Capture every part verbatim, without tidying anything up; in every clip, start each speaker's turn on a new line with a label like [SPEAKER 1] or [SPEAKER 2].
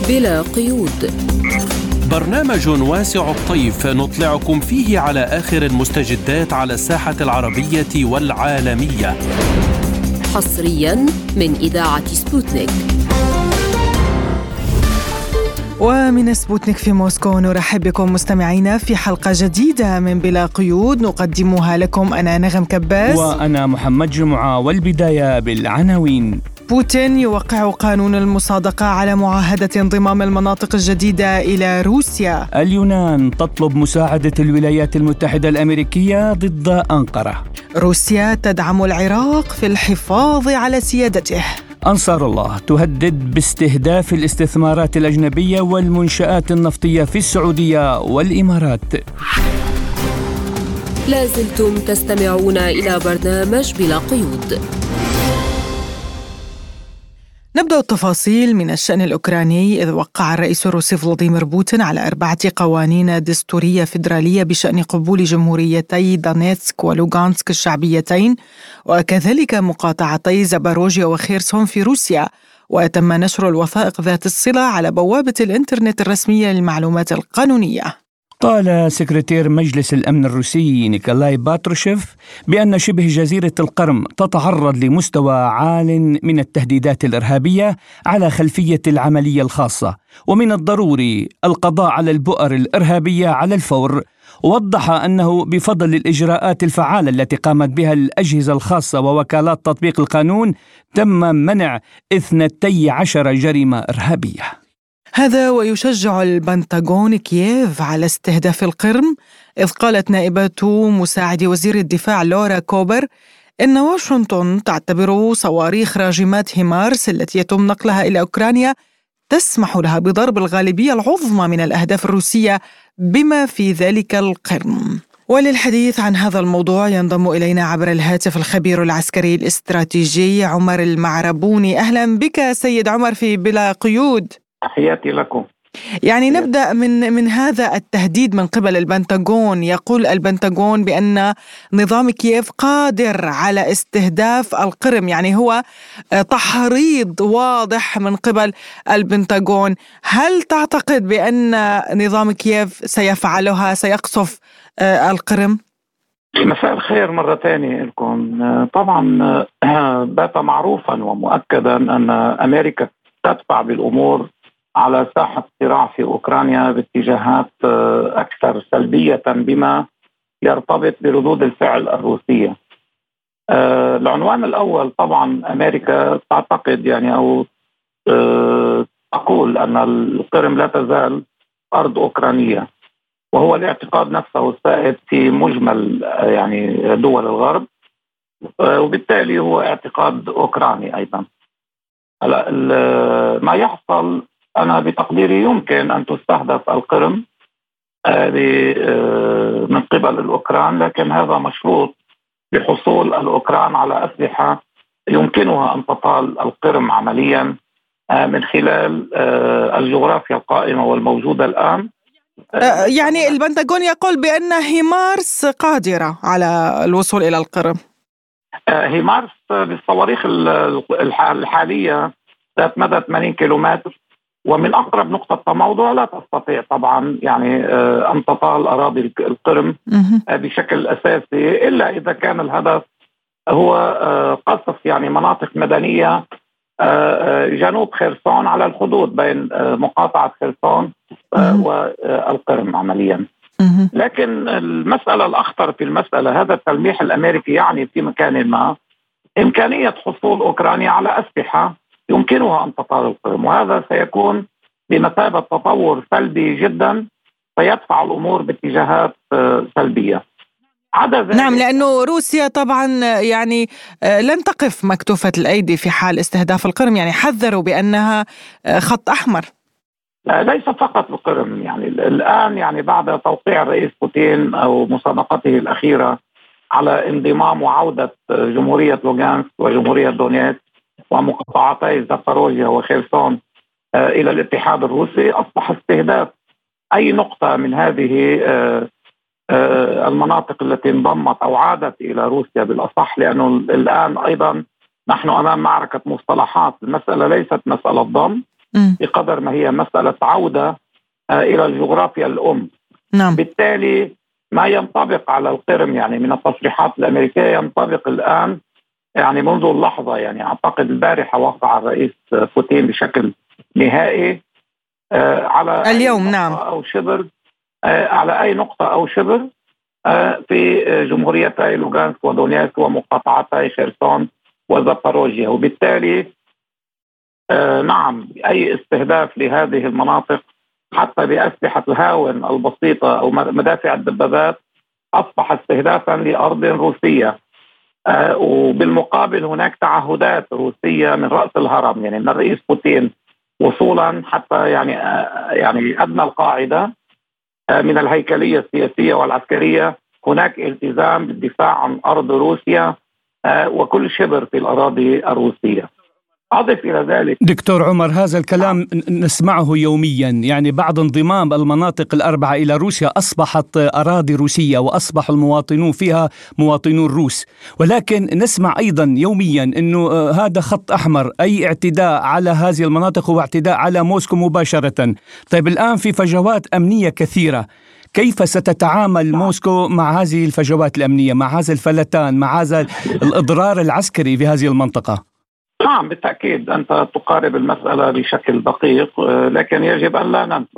[SPEAKER 1] بلا قيود،
[SPEAKER 2] برنامج واسع الطيف نطلعكم فيه على آخر المستجدات على الساحة العربية والعالمية،
[SPEAKER 1] حصريا من إذاعة سبوتنيك.
[SPEAKER 3] ومن سبوتنيك في موسكو نرحب بكم مستمعينا في حلقة جديدة من بلا قيود نقدمها لكم أنا نغم كباس
[SPEAKER 4] وأنا محمد جمعة. والبداية بالعناوين.
[SPEAKER 3] بوتين يوقع قانون المصادقة على معاهدة انضمام المناطق الجديدة إلى روسيا.
[SPEAKER 4] اليونان تطلب مساعدة الولايات المتحدة الأمريكية ضد أنقرة.
[SPEAKER 3] روسيا تدعم العراق في الحفاظ على سيادته.
[SPEAKER 4] أنصار الله تهدد باستهداف الاستثمارات الأجنبية والمنشآت النفطية في السعودية والإمارات.
[SPEAKER 1] لازلتم تستمعون إلى برنامج بلا قيود.
[SPEAKER 3] نبدأ التفاصيل من الشأن الأوكراني، إذ وقع الرئيس الروسي فلاديمير بوتين على أربعة قوانين دستورية فيدرالية بشأن قبول جمهوريتي دونيتسك ولوغانسك الشعبيتين وكذلك مقاطعتي زاباروجيا وخيرسون في روسيا. وتم نشر الوثائق ذات الصلة على بوابة الإنترنت الرسمية للمعلومات القانونية.
[SPEAKER 4] قال سكرتير مجلس الأمن الروسي نيكولاي باتروشيف بأن شبه جزيرة القرم تتعرض لمستوى عال من التهديدات الإرهابية على خلفية العملية الخاصة، ومن الضروري القضاء على البؤر الإرهابية على الفور. ووضح أنه بفضل الإجراءات الفعالة التي قامت بها الأجهزة الخاصة ووكالات تطبيق القانون تم منع اثنتي عشر جريمة إرهابية.
[SPEAKER 3] هذا ويشجع البنتاغون كييف على استهداف القرم، إذ قالت نائبة مساعد وزير الدفاع لورا كوبر إن واشنطن تعتبر صواريخ راجمات هيمارس التي يتم نقلها إلى أوكرانيا تسمح لها بضرب الغالبية العظمى من الأهداف الروسية بما في ذلك القرم. وللحديث عن هذا الموضوع ينضم إلينا عبر الهاتف الخبير العسكري الاستراتيجي عمر المعربوني. أهلا بك سيد عمر في بلا قيود.
[SPEAKER 5] تحياتي لكم.
[SPEAKER 3] يعني نبدأ من من هذا التهديد من قبل البنتاغون. يقول البنتاغون بأن نظام كييف قادر على استهداف القرم، يعني هو تحريض واضح من قبل البنتاغون. هل تعتقد بأن نظام كييف سيفعلها، سيقصف القرم؟
[SPEAKER 5] مساء الخير مرة ثانية لكم. طبعا بات معروفا ومؤكدا أن أمريكا تدفع بالأمور على ساحة الصراع في أوكرانيا باتجاهات أكثر سلبية بما يرتبط بردود الفعل الروسية. العنوان الأول طبعا أمريكا تعتقد يعني أو تقول أن القرم لا تزال أرض أوكرانية، وهو الاعتقاد نفسه السائد في مجمل يعني دول الغرب، وبالتالي هو اعتقاد أوكراني أيضا. هلا ما يحصل أنا بتقديري يمكن أن تستهدف القرم من قبل الأوكران، لكن هذا مشروط بحصول الأوكران على أسلحة يمكنها أن تطال القرم عمليا من خلال الجغرافيا القائمة والموجودة الآن.
[SPEAKER 3] يعني البنتاغون يقول بأن هيمارس قادرة على الوصول إلى القرم.
[SPEAKER 5] هيمارس بالصواريخ الحالية ذات مدى ثمانين كيلومتر، ومن أقرب نقطة تموضع لا تستطيع طبعا يعني أن تطال أراضي القرم بشكل أساسي، إلا إذا كان الهدف هو قصف يعني مناطق مدنية جنوب خيرسون على الحدود بين مقاطعة خيرسون والقرم عمليا. لكن المسألة الأخطر في المسألة هذا التلميح الأمريكي يعني في مكان ما إمكانية حصول أوكرانيا على أسلحة يمكنها أن تطال القرم، وهذا سيكون بمثابة تطور سلبي جدا سيدفع الأمور باتجاهات سلبية.
[SPEAKER 3] نعم، لأنه روسيا طبعا يعني لن تقف مكتوفة الأيدي في حال استهداف القرم، يعني حذروا بأنها خط أحمر.
[SPEAKER 5] ليس فقط القرم، يعني الآن يعني بعد توقيع الرئيس بوتين أو مسابقته الأخيرة على انضمام وعودة جمهورية لوغانسك وجمهورية دونيتسك ومقاطعتي زاباروجيا وخيرسون إلى الاتحاد الروسي، أصبح استهداف أي نقطة من هذه المناطق التي انضمت أو عادت إلى روسيا بالأصح، لأنه الآن أيضا نحن أمام معركة مصطلحات. المسألة ليست مسألة ضم،
[SPEAKER 3] م.
[SPEAKER 5] بقدر ما هي مسألة عودة إلى الجغرافيا الأم.
[SPEAKER 3] نعم.
[SPEAKER 5] بالتالي ما ينطبق على القرم يعني من التصريحات الأمريكية ينطبق الآن يعني منذ اللحظة. يعني أعتقد البارحة وقع الرئيس بوتين بشكل نهائي على
[SPEAKER 3] اليوم.
[SPEAKER 5] أي
[SPEAKER 3] نعم.
[SPEAKER 5] أو شبر على أي نقطة أو شبر في جمهوريتي لوغانسك ودونيتسك ومقاطعتي خيرسون وزاباروجيا. وبالتالي نعم أي استهداف لهذه المناطق حتى بأسلحة الهاون البسيطة أو مدافع الدبابات أصبح استهدافا لأرض روسية. آه وبالمقابل هناك تعهدات روسية من رأس الهرم يعني من الرئيس بوتين وصولا حتى يعني آه يعني أدنى القاعدة آه من الهيكلية السياسية والعسكرية. هناك التزام بالدفاع عن أرض روسيا آه وكل شبر في الأراضي الروسية. أضف إلى ذلك
[SPEAKER 4] دكتور عمر، هذا الكلام نسمعه يوميا، يعني بعد انضمام المناطق الأربعة إلى روسيا أصبحت أراضي روسية وأصبح المواطنون فيها مواطنون روس، ولكن نسمع أيضا يوميا أنه هذا خط أحمر، أي اعتداء على هذه المناطق هو اعتداء على موسكو مباشرة. طيب الآن في فجوات أمنية كثيرة، كيف ستتعامل موسكو مع هذه الفجوات الأمنية، مع هذا الفلتان، مع هذا الإضرار العسكري في هذه المنطقة؟
[SPEAKER 5] نعم بالتأكيد أنت تقارب المسألة بشكل دقيق، لكن يجب أن لا ننسى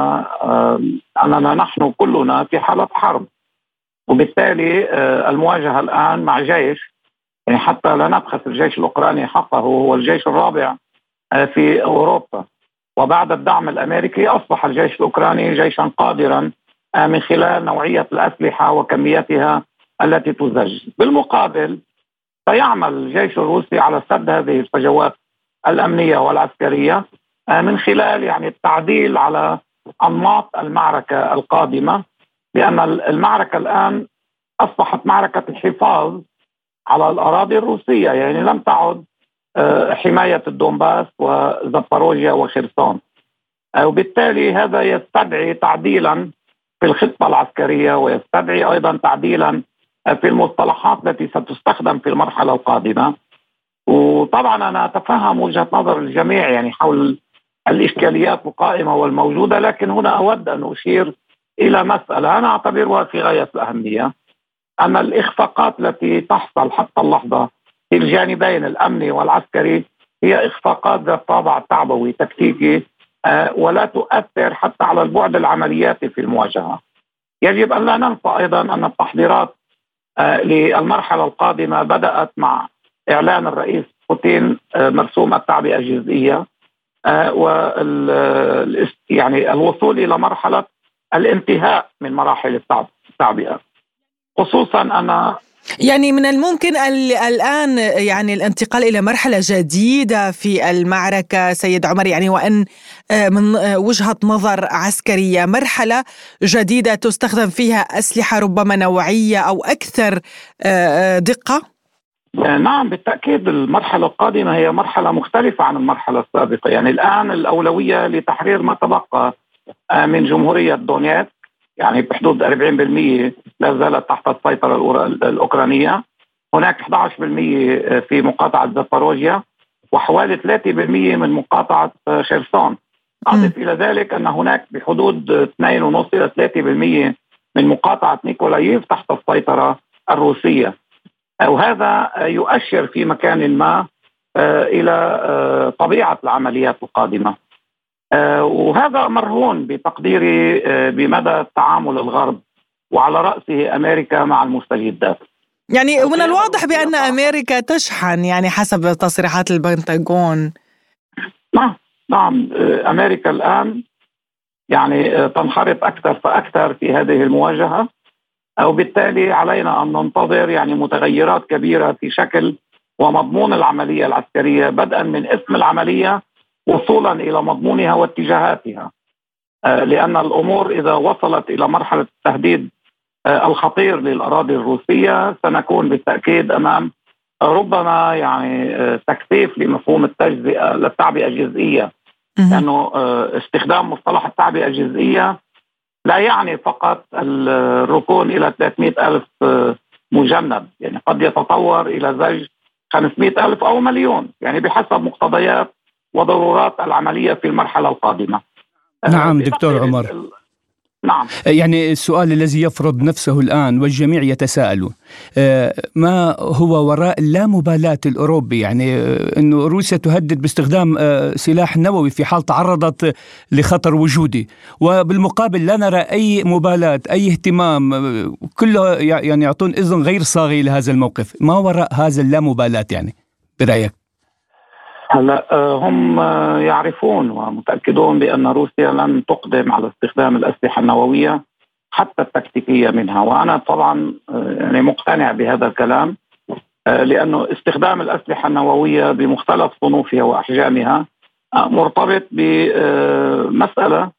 [SPEAKER 5] أننا نحن كلنا في حالة حرب، وبالتالي المواجهة الآن مع جيش يعني حتى لا نبخس الجيش الأوكراني حقه، هو الجيش الرابع في أوروبا، وبعد الدعم الأمريكي أصبح الجيش الأوكراني جيشا قادرا من خلال نوعية الأسلحة وكمياتها التي تزج. بالمقابل سيعمل الجيش الروسي على سد هذه الفجوات الأمنية والعسكرية من خلال يعني التعديل على أنماط المعركة القادمة، لأن المعركة الآن أصبحت معركة الحفاظ على الأراضي الروسية، يعني لم تعد حماية الدونباس وزاباروجيا وخيرسون، وبالتالي هذا يستدعي تعديلا في الخطة العسكرية ويستدعي أيضا تعديلا في المصطلحات التي ستستخدم في المرحلة القادمة. وطبعا أنا أتفهم وجهة نظر الجميع يعني حول الإشكاليات القائمة والموجودة، لكن هنا أود أن أشير إلى مسألة أنا أعتبرها في غاية الأهمية، أن الإخفاقات التي تحصل حتى اللحظة في الجانبين الأمني والعسكري هي إخفاقات ذات طابع تعبوي تكتيكي ولا تؤثر حتى على البعد العملياتي في المواجهة. يجب أن لا ننسى أيضا أن التحضيرات للمرحلة القادمة بدأت مع إعلان الرئيس بوتين مرسوم التعبئة الجزئية وال يعني الوصول إلى مرحلة الانتهاء من مراحل التعبئة، خصوصا أن
[SPEAKER 3] يعني من الممكن الآن يعني الانتقال إلى مرحلة جديدة في المعركة سيد عمر، يعني وأن من وجهة نظر عسكرية مرحلة جديدة تستخدم فيها أسلحة ربما نوعية أو أكثر دقة؟
[SPEAKER 5] نعم بالتأكيد المرحلة القادمة هي مرحلة مختلفة عن المرحلة السابقة. يعني الآن الأولوية لتحرير ما تبقى من جمهورية دونيتسك، يعني بحدود أربعين بالمئة لا زالت تحت السيطرة الأوكرانية، هناك أحد عشر بالمئة في مقاطعة زاباروجيا وحوالي ثلاثة بالمئة من مقاطعة خيرسون. أضف إلى ذلك أن هناك بحدود اثنين فاصلة خمسة إلى ثلاثة بالمئة من مقاطعة نيكولايف تحت السيطرة الروسية، وهذا يؤشر في مكان ما إلى طبيعة العمليات القادمة، وهذا مرهون بتقديري بمدى تعامل الغرب وعلى رأسه أمريكا مع المستجدات.
[SPEAKER 3] يعني من الواضح بأن أمريكا تشحن يعني حسب تصريحات البنتاغون.
[SPEAKER 5] نعم نعم أمريكا الآن يعني تنخرط أكثر فأكثر في هذه المواجهة، وبالتالي علينا أن ننتظر يعني متغيرات كبيرة في شكل ومضمون العملية العسكرية، بدءا من اسم العملية وصولا إلى مضمونها واتجاهاتها، لأن الأمور إذا وصلت إلى مرحلة التهديد الخطير للأراضي الروسية سنكون بالتأكيد أمام ربما يعني تكثيف لمفهوم التجزئة للتعبئة الجزئية، لأنه استخدام مصطلح التعبئة الجزئية لا يعني فقط الركون إلى ثلاثمئة ألف مجند، يعني قد يتطور إلى زج خمسمئة ألف أو مليون، يعني بحسب مقتضيات وضرورات العملية في المرحلة القادمة.
[SPEAKER 4] نعم دكتور عمر.
[SPEAKER 5] نعم.
[SPEAKER 4] يعني السؤال الذي يفرض نفسه الآن والجميع يتساءل، ما هو وراء اللامبالاة الأوروبي؟ يعني أنه روسيا تهدد باستخدام سلاح نووي في حال تعرضت لخطر وجودي، وبالمقابل لا نرى أي مبالاة، أي اهتمام، كله يعني يعطون إذن غير صاغي لهذا الموقف. ما وراء هذا اللامبالاة يعني برأيك؟
[SPEAKER 5] هلا هم يعرفون ومتأكدون بأن روسيا لن تقدم على استخدام الأسلحة النووية حتى التكتيكية منها، وأنا طبعا يعني مقتنع بهذا الكلام، لأنه استخدام الأسلحة النووية بمختلف صنوفها وأحجامها مرتبط بمسألة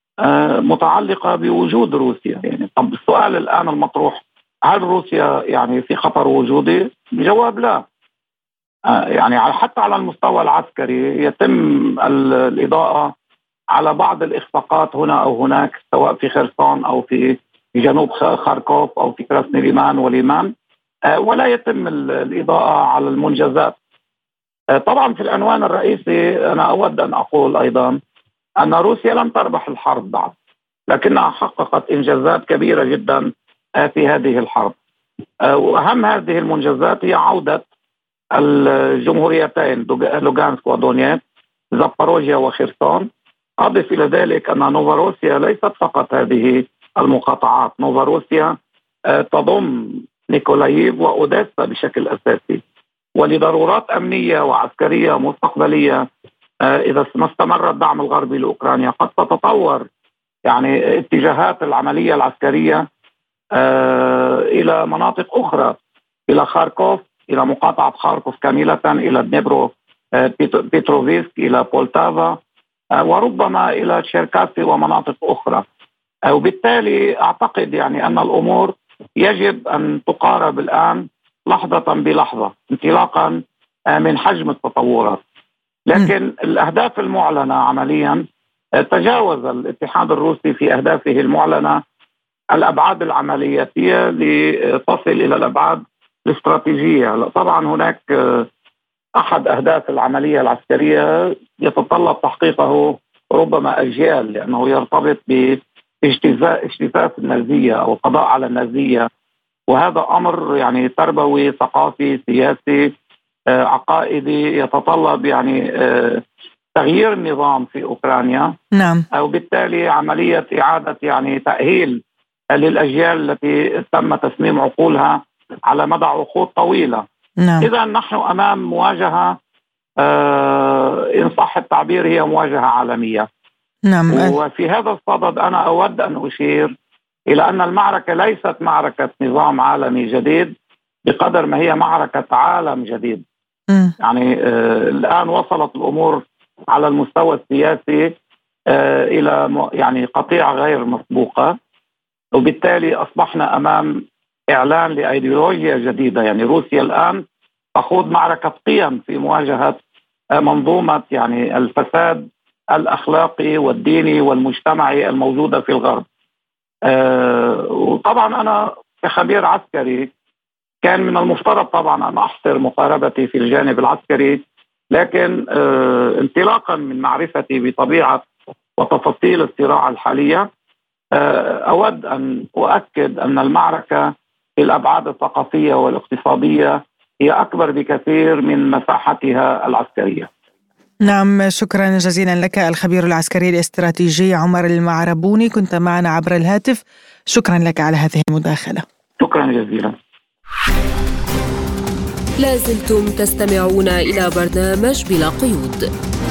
[SPEAKER 5] متعلقة بوجود روسيا. يعني طب السؤال الآن المطروح، هل روسيا يعني في خطر وجودي؟ الجواب لا. يعني حتى على المستوى العسكري يتم الإضاءة على بعض الإخفاقات هنا أو هناك، سواء في خرسون أو في جنوب خاركوف أو في كراسني ليمان وليمان، ولا يتم الإضاءة على المنجزات. طبعا في العنوان الرئيسي أنا أود أن أقول أيضا أن روسيا لم تربح الحرب بعد، لكنها حققت إنجازات كبيرة جدا في هذه الحرب، وأهم هذه المنجزات هي عودة الجمهوريتين لوغانسك ودونيتسك، زاباروجيا وخرسون. أضف إلى ذلك أن نوفاروسيا ليست فقط هذه المقاطعات، نوفاروسيا تضم نيكولاييف وأوديسا بشكل أساسي، ولضرورات أمنية وعسكرية مستقبلية إذا ما استمر الدعم الغربي لأوكرانيا قد تتطور يعني اتجاهات العملية العسكرية إلى مناطق أخرى، إلى خاركوف، إلى مقاطعة خاركوف كاملة، إلى دنيبرو بيتروفيسك، إلى بولتافا، وربما إلى تشيركاسي ومناطق أخرى. وبالتالي أعتقد يعني أن الأمور يجب أن تقارب الآن لحظة بلحظة انطلاقا من حجم التطورات. لكن الأهداف المعلنة عمليا تجاوز الاتحاد الروسي في أهدافه المعلنة الأبعاد العملياتية لتصل إلى الأبعاد الاستراتيجية. طبعا هناك أحد أهداف العملية العسكرية يتطلب تحقيقه ربما أجيال، لأنه يرتبط باجتثاث النازية أو القضاء على النازية، وهذا أمر يعني تربوي ثقافي سياسي عقائدي يتطلب يعني تغيير النظام في أوكرانيا.
[SPEAKER 3] نعم.
[SPEAKER 5] وبالتالي عملية إعادة يعني تأهيل للأجيال التي تم تسميم عقولها على مدى عقود طويلة.
[SPEAKER 3] نعم.
[SPEAKER 5] إذا نحن أمام مواجهة آه إن صح التعبير هي مواجهة عالمية.
[SPEAKER 3] نعم.
[SPEAKER 5] وفي هذا الصدد أنا أود أن أشير إلى أن المعركة ليست معركة نظام عالمي جديد بقدر ما هي معركة عالم جديد. م. يعني آه الآن وصلت الأمور على المستوى السياسي آه إلى يعني قطيعة غير مسبوقة، وبالتالي أصبحنا أمام إعلان لأيديولوجيا جديدة. يعني روسيا الآن تخوض معركة قيم في مواجهة منظومة يعني الفساد الأخلاقي والديني والمجتمعي الموجودة في الغرب. أه وطبعا أنا كخبير عسكري كان من المفترض طبعا أن أحصر مقاربتي في الجانب العسكري، لكن أه انطلاقا من معرفتي بطبيعة وتفاصيل الصراع الحالية أه أود أن أؤكد أن المعركة في الأبعاد الثقافية والاقتصادية هي أكبر بكثير من مساحتها العسكرية.
[SPEAKER 3] نعم، شكرا جزيلا لك الخبير العسكري الاستراتيجي عمر المعربوني، كنت معنا عبر الهاتف. شكرا لك على هذه المداخلة.
[SPEAKER 5] شكرا جزيلا.
[SPEAKER 1] لازلتم تستمعون إلى برنامج بلا قيود.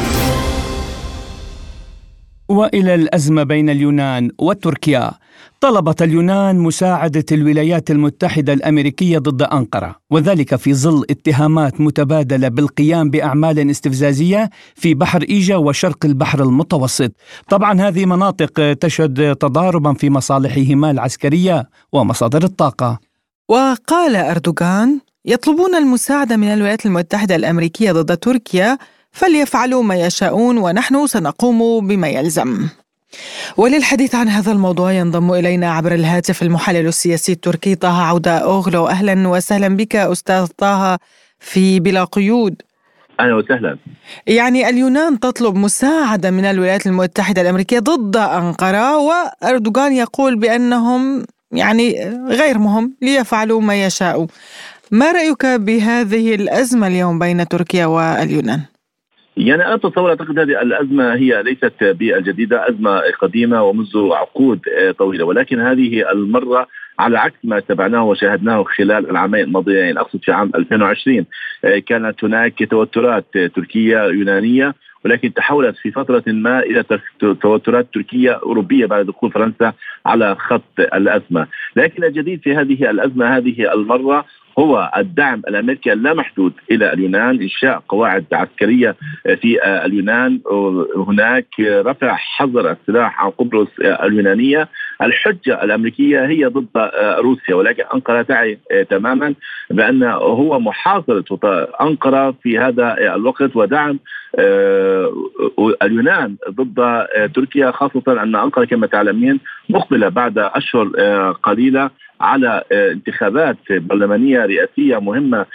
[SPEAKER 4] وإلى الأزمة بين اليونان وتركيا. طلبت اليونان مساعدة الولايات المتحدة الأمريكية ضد أنقرة، وذلك في ظل اتهامات متبادلة بالقيام بأعمال استفزازية في بحر إيجا وشرق البحر المتوسط. طبعا هذه مناطق تشهد تضاربا في مصالحهما العسكرية ومصادر الطاقة.
[SPEAKER 3] وقال أردوغان: يطلبون المساعدة من الولايات المتحدة الأمريكية ضد تركيا، فليفعلوا ما يشاءون ونحن سنقوم بما يلزم. وللحديث عن هذا الموضوع ينضم إلينا عبر الهاتف المحلل السياسي التركي طه عودة أوغلو. أهلا وسهلا بك أستاذ طه في بلا قيود.
[SPEAKER 6] أهلا وسهلا.
[SPEAKER 3] يعني اليونان تطلب مساعدة من الولايات المتحدة الأمريكية ضد أنقرة، وأردوغان يقول بأنهم يعني غير مهم ليفعلوا ما يشاءوا. ما رأيك بهذه الأزمة اليوم بين تركيا واليونان؟
[SPEAKER 6] يعني أنا أتصور أعتقد هذه الأزمة هي ليست بالجديدة، أزمة قديمة ومنذ عقود طويلة، ولكن هذه المرة على عكس ما تابعناه وشاهدناه خلال العامين الماضيين، أقصد في عام ألفين وعشرين كانت هناك توترات تركية يونانية، ولكن تحولت في فترة ما إلى توترات تركية أوروبية بعد دخول فرنسا على خط الأزمة. لكن الجديد في هذه الأزمة هذه المرة هو الدعم الأمريكي اللامحدود إلى اليونان، إنشاء قواعد عسكرية في اليونان، هناك رفع حظر السلاح عن قبرص اليونانية. الحجة الأمريكية هي ضد روسيا، ولكن أنقرة تعي تماما بأن هو محاصرة أنقرة في هذا الوقت ودعم اليونان ضد تركيا، خاصة أن أنقرة كما تعلمين مقبلة بعد أشهر قليلة على انتخابات برلمانية رئاسية مهمة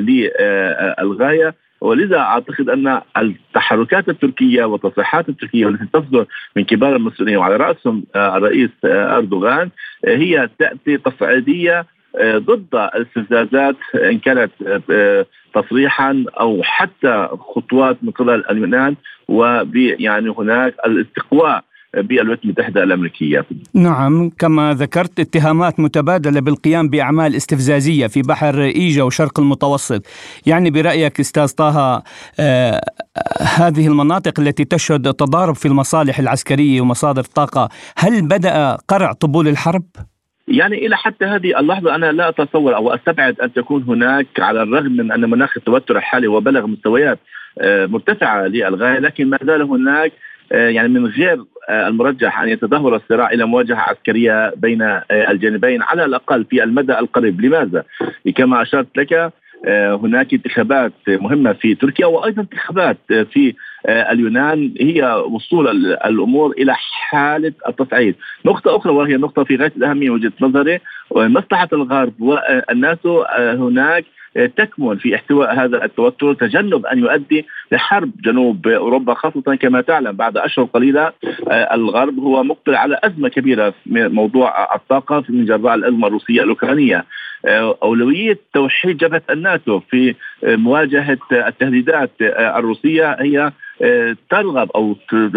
[SPEAKER 6] للغاية. ولذا أعتقد أن التحركات التركية والتصريحات التركية والتي تصدر من كبار المسؤولين وعلى رأسهم الرئيس أردوغان هي تأتي تصعيدية ضد الاستفزازات، إن كانت تصريحا أو حتى خطوات من قبل اليونان، ويعني هناك الاستقواء بالولايات المتحدة الأمريكية.
[SPEAKER 4] نعم، كما ذكرت اتهامات متبادلة بالقيام بأعمال استفزازية في بحر إيجا وشرق المتوسط. يعني برأيك أستاذ طه آه هذه المناطق التي تشهد تضارب في المصالح العسكرية ومصادر الطاقة، هل بدأ قرع طبول الحرب؟
[SPEAKER 6] يعني إلى حتى هذه اللحظة أنا لا أتصور أو أستبعد أن تكون هناك، على الرغم من أن مناخ التوتر الحالي وبلغ مستويات مرتفعة للغاية، لكن ما زال هناك يعني من غير المرجح أن يتدهور الصراع إلى مواجهة عسكرية بين الجانبين على الأقل في المدى القريب. لماذا؟ كما أشرت لك هناك انتخابات مهمة في تركيا وأيضا انتخابات في اليونان، هي وصول الأمور إلى حالة التصعيد. نقطة أخرى وهي نقطة في غاية الأهمية وجهة نظري، ومصلحة الغرب والناس هناك تكمن في احتواء هذا التوتر، تجنب أن يؤدي لحرب جنوب أوروبا، خاصة كما تعلم بعد أشهر قليلة الغرب هو مقبل على أزمة كبيرة في موضوع الطاقة من جراء الأزمة الروسية الأوكرانية. أولوية توحيد جبهة الناتو في مواجهة التهديدات الروسية هي ترغب أو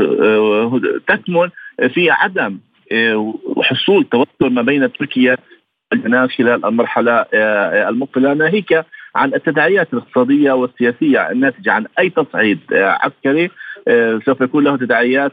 [SPEAKER 6] تكمن في عدم حصول توتر ما بين تركيا واليونان خلال المرحلة المقبلة، ناهيك عن التداعيات الاقتصادية والسياسية الناتجة عن أي تصعيد عسكري سوف يكون له تداعيات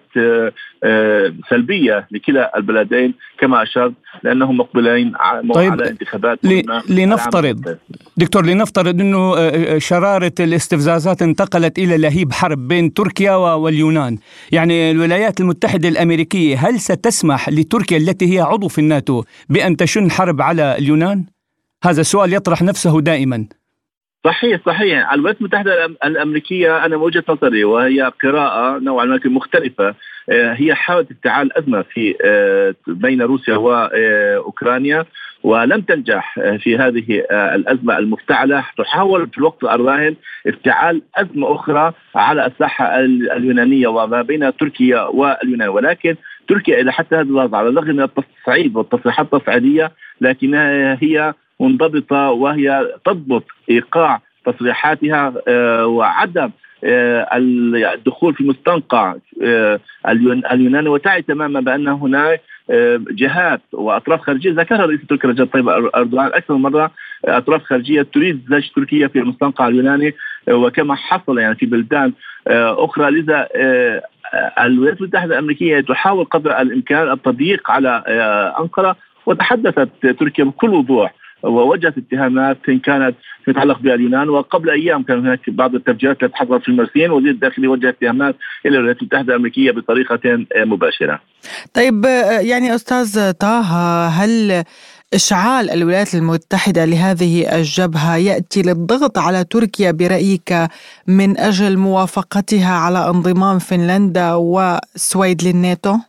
[SPEAKER 6] سلبية لكلا البلدين كما أشرت، لأنهم مقبلين
[SPEAKER 4] طيب
[SPEAKER 6] على انتخابات.
[SPEAKER 4] لنفترض دكتور لنفترض أنه شرارة الاستفزازات انتقلت إلى لهيب حرب بين تركيا واليونان، يعني الولايات المتحدة الأمريكية هل ستسمح لتركيا التي هي عضو في الناتو بأن تشن حرب على اليونان؟ هذا السؤال يطرح نفسه دائما.
[SPEAKER 6] صحيح صحيح الولايات المتحدة الأمريكية أنا وجهة نظري وهي قراءة نوعا ما مختلفة، هي حاولت افتعال أزمة في بين روسيا وأوكرانيا ولم تنجح في هذه الأزمة المفتعلة، تحاول في الوقت الراهن افتعال أزمة أخرى على الساحة اليونانية وما بين تركيا واليونان، ولكن تركيا إلى حتى هذه اللحظة على الرغم من التصعيد والتصريحات التصعيدية لكنها هي منضبطة وهي تضبط إيقاع تصريحاتها وعدم الدخول في مستنقع اليونان، وتعي تماما بأن هناك جهات وأطراف خارجية ذكرها رئيس تركيا رجب طيب أردوغان أكثر من مرة، أطراف خارجية تريد زج تركيا في المستنقع اليوناني وكما حصل يعني في بلدان أخرى. لذا الولايات المتحدة الأمريكية تحاول قدر الإمكان التضييق على أنقرة، وتحدثت تركيا بكل وضوح ووجهت اتهامات إن كانت تتعلق باليونان، وقبل أيام كان هناك بعض التفجيرات التي حصلت في المرسين وزير الداخلية وجه اتهامات إلى الولايات المتحدة الأمريكية بطريقة مباشرة.
[SPEAKER 3] طيب يعني أستاذ طه، هل إشعال الولايات المتحدة لهذه الجبهة يأتي للضغط على تركيا برأيك من أجل موافقتها على انضمام فنلندا والسويد للناتو؟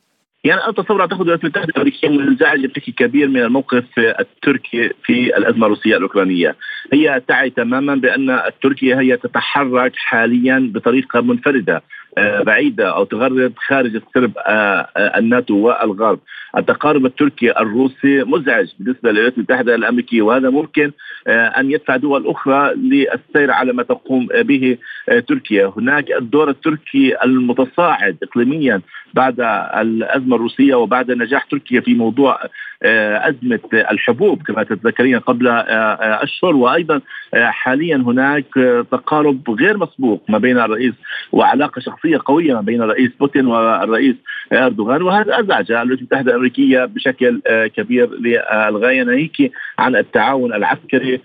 [SPEAKER 6] يعني أنا أتصور أعتقد الولايات المتحدة الأمريكية منزعجة بشكل كبير من الموقف التركي في الأزمة الروسية الأوكرانية. هي تعي تماما بأن التركيا هي تتحرك حاليا بطريقة منفردة بعيدة أو تغرد خارج السرب الناتو والغرب. التقارب التركي الروسي مزعج بالنسبة للولايات المتحدة الأمريكية، وهذا ممكن أن يدفع دول أخرى للسير على ما تقوم به تركيا. هناك الدور التركي المتصاعد إقليميا بعد الأزمة الروسية وبعد نجاح تركيا في موضوع أزمة الحبوب كما تتذكرين قبل أشهر، وأيضا حاليا هناك تقارب غير مسبوق ما بين الرئيس وعلاقة شخصية قوية ما بين الرئيس بوتين والرئيس أردوغان، وهذا أزعج الولايات المتحدة الأمريكية بشكل كبير للغاية، ناهيك عن التعاون العسكري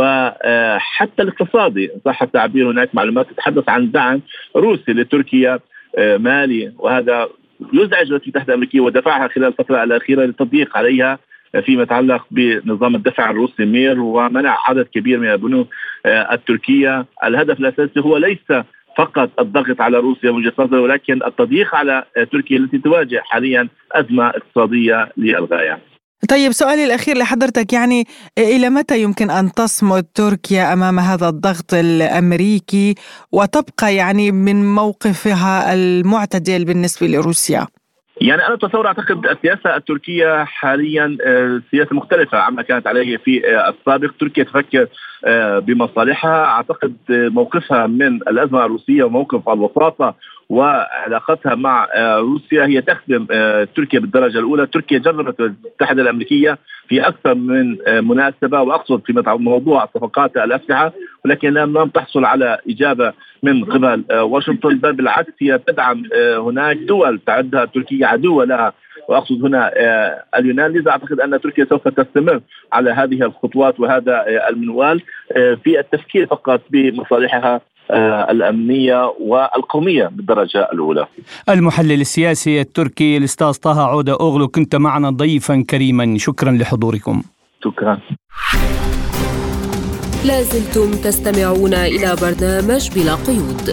[SPEAKER 6] وحتى الاقتصادي صح التعبير. هناك معلومات تتحدث عن دعم روسي لتركيا مالي، وهذا يزعج الولايات المتحدة الأمريكية ودفعها خلال الفترة الأخيرة للتضييق عليها فيما يتعلق بنظام الدفع الروسي مير ومنع عدد كبير من البنوك التركية. الهدف الأساسي هو ليس فقط الضغط على روسيا من وجهة نظري، ولكن التضييق على تركيا التي تواجه حاليا أزمة اقتصادية للغاية.
[SPEAKER 3] طيب سؤالي الأخير لحضرتك، يعني إلى متى يمكن أن تصمد تركيا أمام هذا الضغط الأمريكي وتبقى يعني من موقفها المعتدل بالنسبة لروسيا؟
[SPEAKER 6] يعني أنا أتصور أعتقد السياسة التركية حاليا سياسة مختلفة عما كانت عليه في السابق. تركيا تفكر بمصالحها. أعتقد موقفها من الأزمة الروسية وموقف الوساطة وعلاقتها مع روسيا هي تخدم تركيا بالدرجة الأولى. تركيا جربت المتحدة الأمريكية في أكثر من مناسبة، وأقصد في موضوع صفقات الأسلحة، ولكن لم تحصل على إجابة من قبل واشنطن، بل بالعكس هي تدعم هناك دول تعدها تركيا عدوة لها، وأقصد هنا اليونان. لذا أعتقد أن تركيا سوف تستمر على هذه الخطوات وهذا المنوال في التفكير فقط بمصالحها الأمنية والقومية بالدرجة الأولى.
[SPEAKER 4] المحلل السياسي التركي الأستاذ طه عودة أوغلو، كنت معنا ضيفا كريما، شكرا لحضوركم.
[SPEAKER 6] شكرا.
[SPEAKER 1] لازلتم تستمعون إلى برنامج بلا قيود.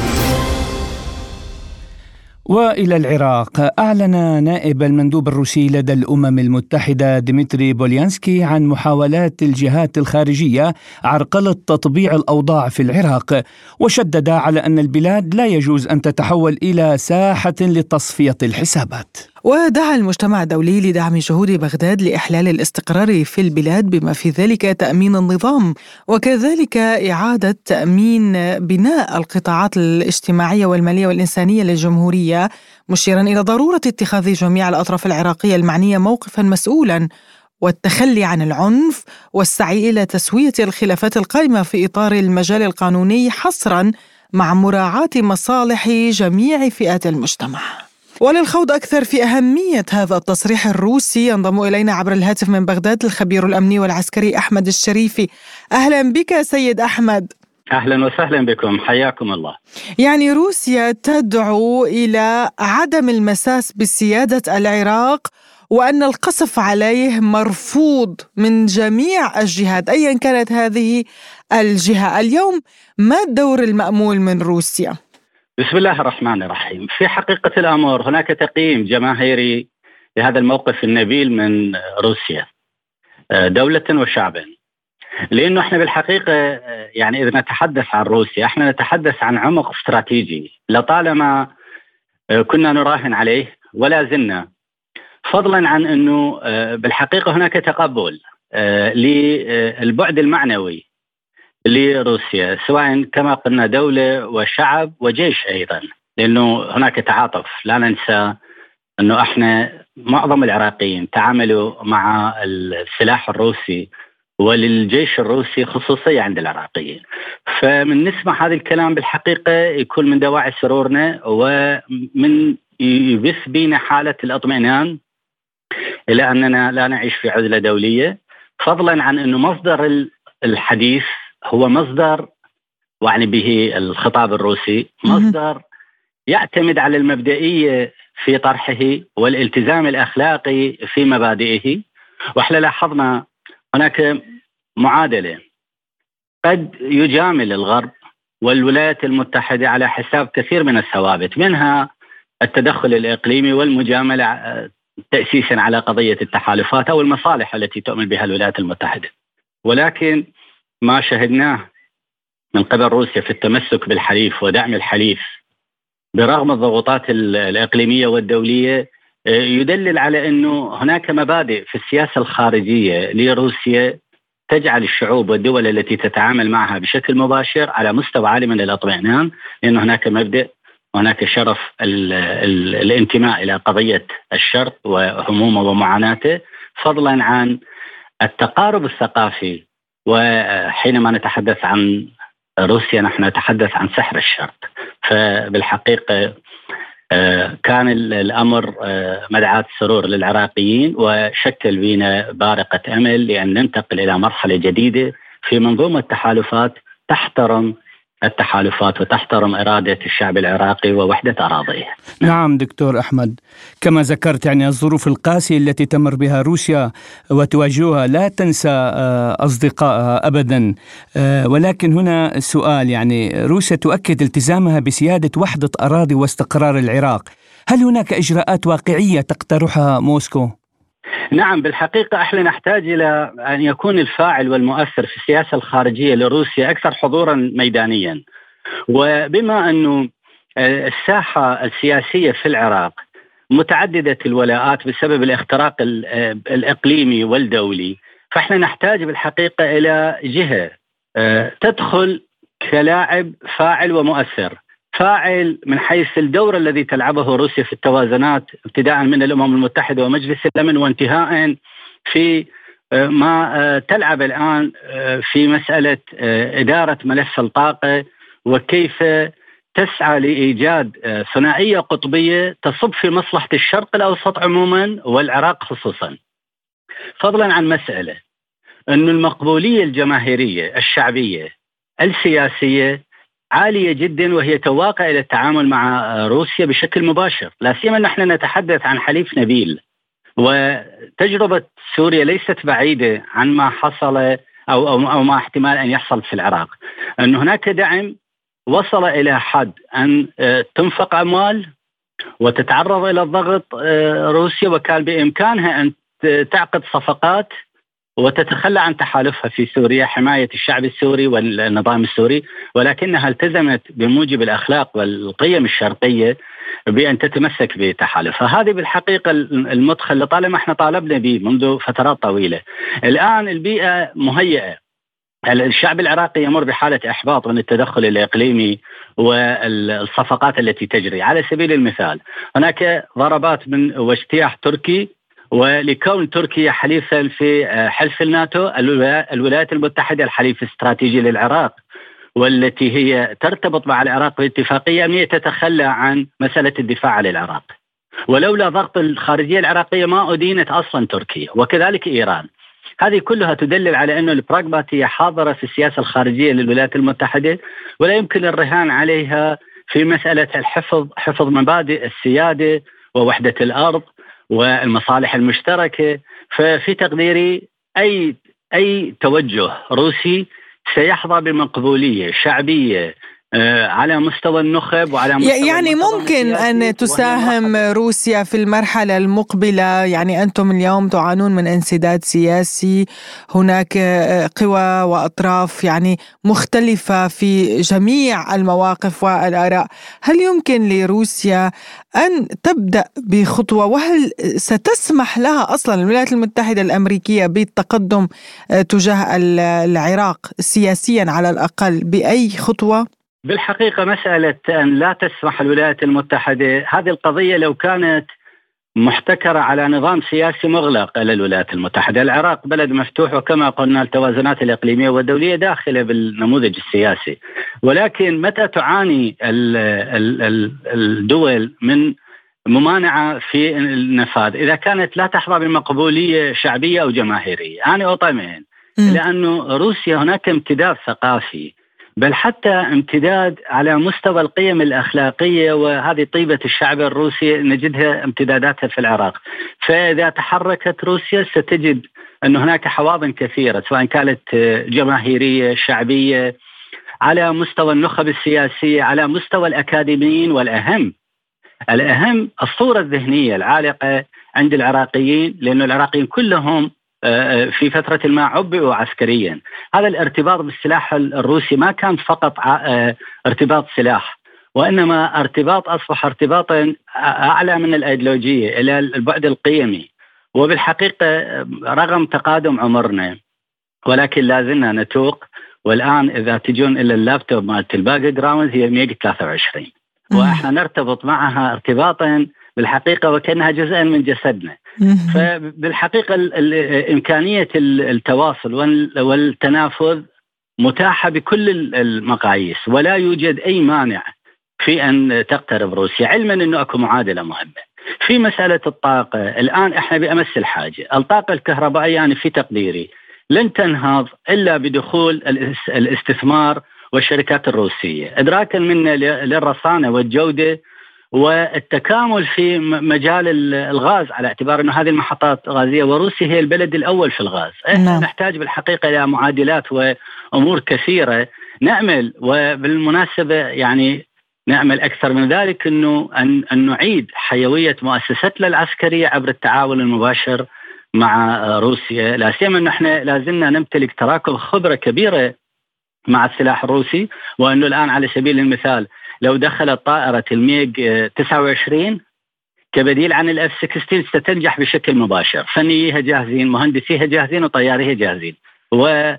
[SPEAKER 4] وإلى العراق، أعلن نائب المندوب الروسي لدى الأمم المتحدة ديمتري بوليانسكي عن محاولات الجهات الخارجية عرقلة تطبيع الأوضاع في العراق، وشدد على أن البلاد لا يجوز أن تتحول إلى ساحة لتصفية الحسابات.
[SPEAKER 3] ودعا المجتمع الدولي لدعم جهود بغداد لإحلال الاستقرار في البلاد بما في ذلك تأمين النظام، وكذلك إعادة تأمين بناء القطاعات الاجتماعية والمالية والإنسانية للجمهورية، مشيرا إلى ضرورة اتخاذ جميع الأطراف العراقية المعنية موقفا مسؤولا والتخلي عن العنف والسعي إلى تسوية الخلافات القائمة في إطار المجال القانوني حصرا مع مراعاة مصالح جميع فئات المجتمع. وللخوض أكثر في أهمية هذا التصريح الروسي ينضم إلينا عبر الهاتف من بغداد الخبير الأمني والعسكري أحمد الشريفي. أهلا بك سيد أحمد.
[SPEAKER 7] أهلا وسهلا بكم، حياكم الله. يعني
[SPEAKER 3] روسيا تدعو إلى عدم المساس بسيادة العراق وأن القصف عليه مرفوض من جميع الجهات أيا كانت هذه الجهة. اليوم ما الدور المأمول من روسيا؟
[SPEAKER 7] بسم الله الرحمن الرحيم. في حقيقة الأمر هناك تقييم جماهيري لهذا الموقف النبيل من روسيا دولة وشعبا، لأنه احنا بالحقيقة يعني إذا نتحدث عن روسيا احنا نتحدث عن عمق استراتيجي لطالما كنا نراهن عليه ولا زلنا، فضلا عن أنه بالحقيقة هناك تقبل للبعد المعنوي لروسيا سواء كما قلنا دولة وشعب وجيش أيضا، لأنه هناك تعاطف. لا ننسى أنه احنا معظم العراقيين تعاملوا مع السلاح الروسي وللجيش الروسي خصوصية عند العراقيين، فمن نسمع هذا الكلام بالحقيقة يكون من دواعي سرورنا ومن يبث بينا حالة الاطمئنان إلى أننا لا نعيش في عزلة دولية، فضلا عن أنه مصدر الحديث هو مصدر وعني به الخطاب الروسي، مصدر يعتمد على المبدئية في طرحه والالتزام الأخلاقي في مبادئه. وإحنا لاحظنا هناك معادلة، قد يجامل الغرب والولايات المتحدة على حساب كثير من الثوابت، منها التدخل الإقليمي والمجاملة تأسيسا على قضية التحالفات أو المصالح التي تؤمن بها الولايات المتحدة. ولكن ما شهدناه من قبل روسيا في التمسك بالحليف ودعم الحليف برغم الضغوطات الإقليمية والدولية يدلل على أنه هناك مبادئ في السياسة الخارجية لروسيا تجعل الشعوب والدول التي تتعامل معها بشكل مباشر على مستوى عالي من الاطمئنان، لأن هناك مبدأ، هناك شرف ال ال الانتماء إلى قضية الشرق وهمومه ومعاناته، فضلا عن التقارب الثقافي. وحينما نتحدث عن روسيا نحن نتحدث عن سحر الشرق. فبالحقيقة كان الأمر مدعاة سرور للعراقيين، وشكل بنا بارقة أمل لأن ننتقل إلى مرحلة جديدة في منظومة تحالفات تحترم التحالفات وتحترم إرادة الشعب العراقي ووحدة أراضيه.
[SPEAKER 4] نعم دكتور أحمد، كما ذكرت يعني الظروف القاسية التي تمر بها روسيا وتواجهها لا تنسى أصدقائها أبدا، ولكن هنا سؤال، يعني روسيا تؤكد التزامها بسيادة وحدة أراضي واستقرار العراق، هل هناك إجراءات واقعية تقترحها موسكو؟
[SPEAKER 7] نعم، بالحقيقة احنا نحتاج إلى أن يكون الفاعل والمؤثر في السياسة الخارجية لروسيا أكثر حضورا ميدانيا. وبما أنه الساحة السياسية في العراق متعددة الولاءات بسبب الاختراق الإقليمي والدولي، فاحنا نحتاج بالحقيقة إلى جهة تدخل كلاعب فاعل ومؤثر، فاعل من حيث الدور الذي تلعبه روسيا في التوازنات ابتداء من الأمم المتحدة ومجلس الأمن وانتهاء في ما تلعب الآن في مسألة إدارة ملف الطاقة، وكيف تسعى لإيجاد ثنائية قطبية تصب في مصلحة الشرق الأوسط عموما والعراق خصوصا، فضلا عن مسألة أن المقبولية الجماهيرية الشعبية السياسية عالية جدا، وهي تواقع إلى التعامل مع روسيا بشكل مباشر، لا سيما نحن نتحدث عن حليف نبيل، وتجربة سوريا ليست بعيدة عن ما حصل أو, أو, أو ما احتمال أن يحصل في العراق. أن هناك دعم وصل إلى حد أن تنفق أموال وتتعرض إلى الضغط روسيا، وكان بإمكانها أن تعقد صفقات وتتخلى عن تحالفها في سوريا حماية الشعب السوري والنظام السوري، ولكنها التزمت بموجب الأخلاق والقيم الشرقية بأن تتمسك بتحالفها. هذه بالحقيقة المدخل لطالما احنا طالبنا به منذ فترات طويلة. الآن البيئة مهيئة، الشعب العراقي يمر بحالة إحباط من التدخل الإقليمي والصفقات التي تجري. على سبيل المثال هناك ضربات من واجتياح تركي، ولكون تركيا حليفا في حلف الناتو، الولايات المتحدة الحليف الاستراتيجي للعراق والتي هي ترتبط مع العراق باتفاقية أمنية تتخلى عن مسألة الدفاع عن العراق، ولولا ضغط الخارجية العراقية ما أدينت أصلا تركيا، وكذلك إيران. هذه كلها تدلل على أن البراغماتية حاضرة في السياسة الخارجية للولايات المتحدة، ولا يمكن الرهان عليها في مسألة الحفظ حفظ مبادئ السيادة ووحدة الأرض والمصالح المشتركة. ففي تقديري أي أي توجه روسي سيحظى بمقبولية شعبية على مستوى النخب وعلى مستوى
[SPEAKER 3] يعني ممكن أن تساهم روسيا في المرحلة المقبلة. يعني أنتم اليوم تعانون من انسداد سياسي، هناك قوى وأطراف يعني مختلفة في جميع المواقف والآراء. هل يمكن لروسيا أن تبدأ بخطوة، وهل ستسمح لها أصلا الولايات المتحدة الأمريكية بالتقدم تجاه العراق سياسيا على الأقل بأي خطوة؟
[SPEAKER 7] بالحقيقة مسألة أن لا تسمح الولايات المتحدة، هذه القضية لو كانت محتكرة على نظام سياسي مغلق للولايات المتحدة. العراق بلد مفتوح، وكما قلنا التوازنات الإقليمية والدولية داخلة بالنموذج السياسي، ولكن متى تعاني الدول من ممانعة في النفاذ؟ إذا كانت لا تحظى بمقبولية شعبية أو جماهيرية. أنا أطمئن لأنه روسيا هناك امتداد ثقافي، بل حتى امتداد على مستوى القيم الأخلاقية، وهذه طيبة الشعب الروسي نجدها امتداداتها في العراق. فإذا تحركت روسيا ستجد أن هناك حواضن كثيرة، سواء كانت جماهيرية شعبية، على مستوى النخب السياسية، على مستوى الأكاديميين، والأهم الأهم الصورة الذهنية العالقة عند العراقيين، لأن العراقيين كلهم في فترة ما عبئوا عسكريا. هذا الارتباط بالسلاح الروسي ما كان فقط ارتباط سلاح، وإنما ارتباط أصبح ارتباطا أعلى من الأيديولوجية إلى البعد القيمي. وبالحقيقة رغم تقادم عمرنا ولكن لازلنا نتوق. والآن إذا تجون إلى اللابتوب مالت الباك جراوند هي ميج ثلاثة وعشرين، وإحنا نرتبط معها ارتباطا بالحقيقة وكأنها جزءا من جسدنا. فبالحقيقة إمكانية التواصل والتنافذ متاحة بكل المقاييس، ولا يوجد أي مانع في أن تقترب روسيا، علما أنه أكو معادلة مهمة في مسألة الطاقة. الآن إحنا بأمس الحاجة. الطاقة الكهربائية يعني في تقديري لن تنهض إلا بدخول الاستثمار والشركات الروسية، إدراكا منا للرصانة والجودة والتكامل في مجال الغاز، على اعتبار أنه هذه المحطات غازية وروسيا هي البلد الأول في الغاز. إحنا نحتاج بالحقيقة إلى معادلات وأمور كثيرة نعمل. وبالمناسبة يعني نعمل أكثر من ذلك، أنه أن, أن نعيد حيوية مؤسستنا العسكرية عبر التعاون المباشر مع روسيا، لا سيما أن احنا لازلنا نمتلك تراكم خبرة كبيرة مع السلاح الروسي. وأنه الآن على سبيل المثال لو دخلت طائرة الميج تسعة وعشرين كبديل عن الاف ستة عشر ستنجح بشكل مباشر، فنيها جاهزين، مهندسيها جاهزين، وطياريها جاهزين. و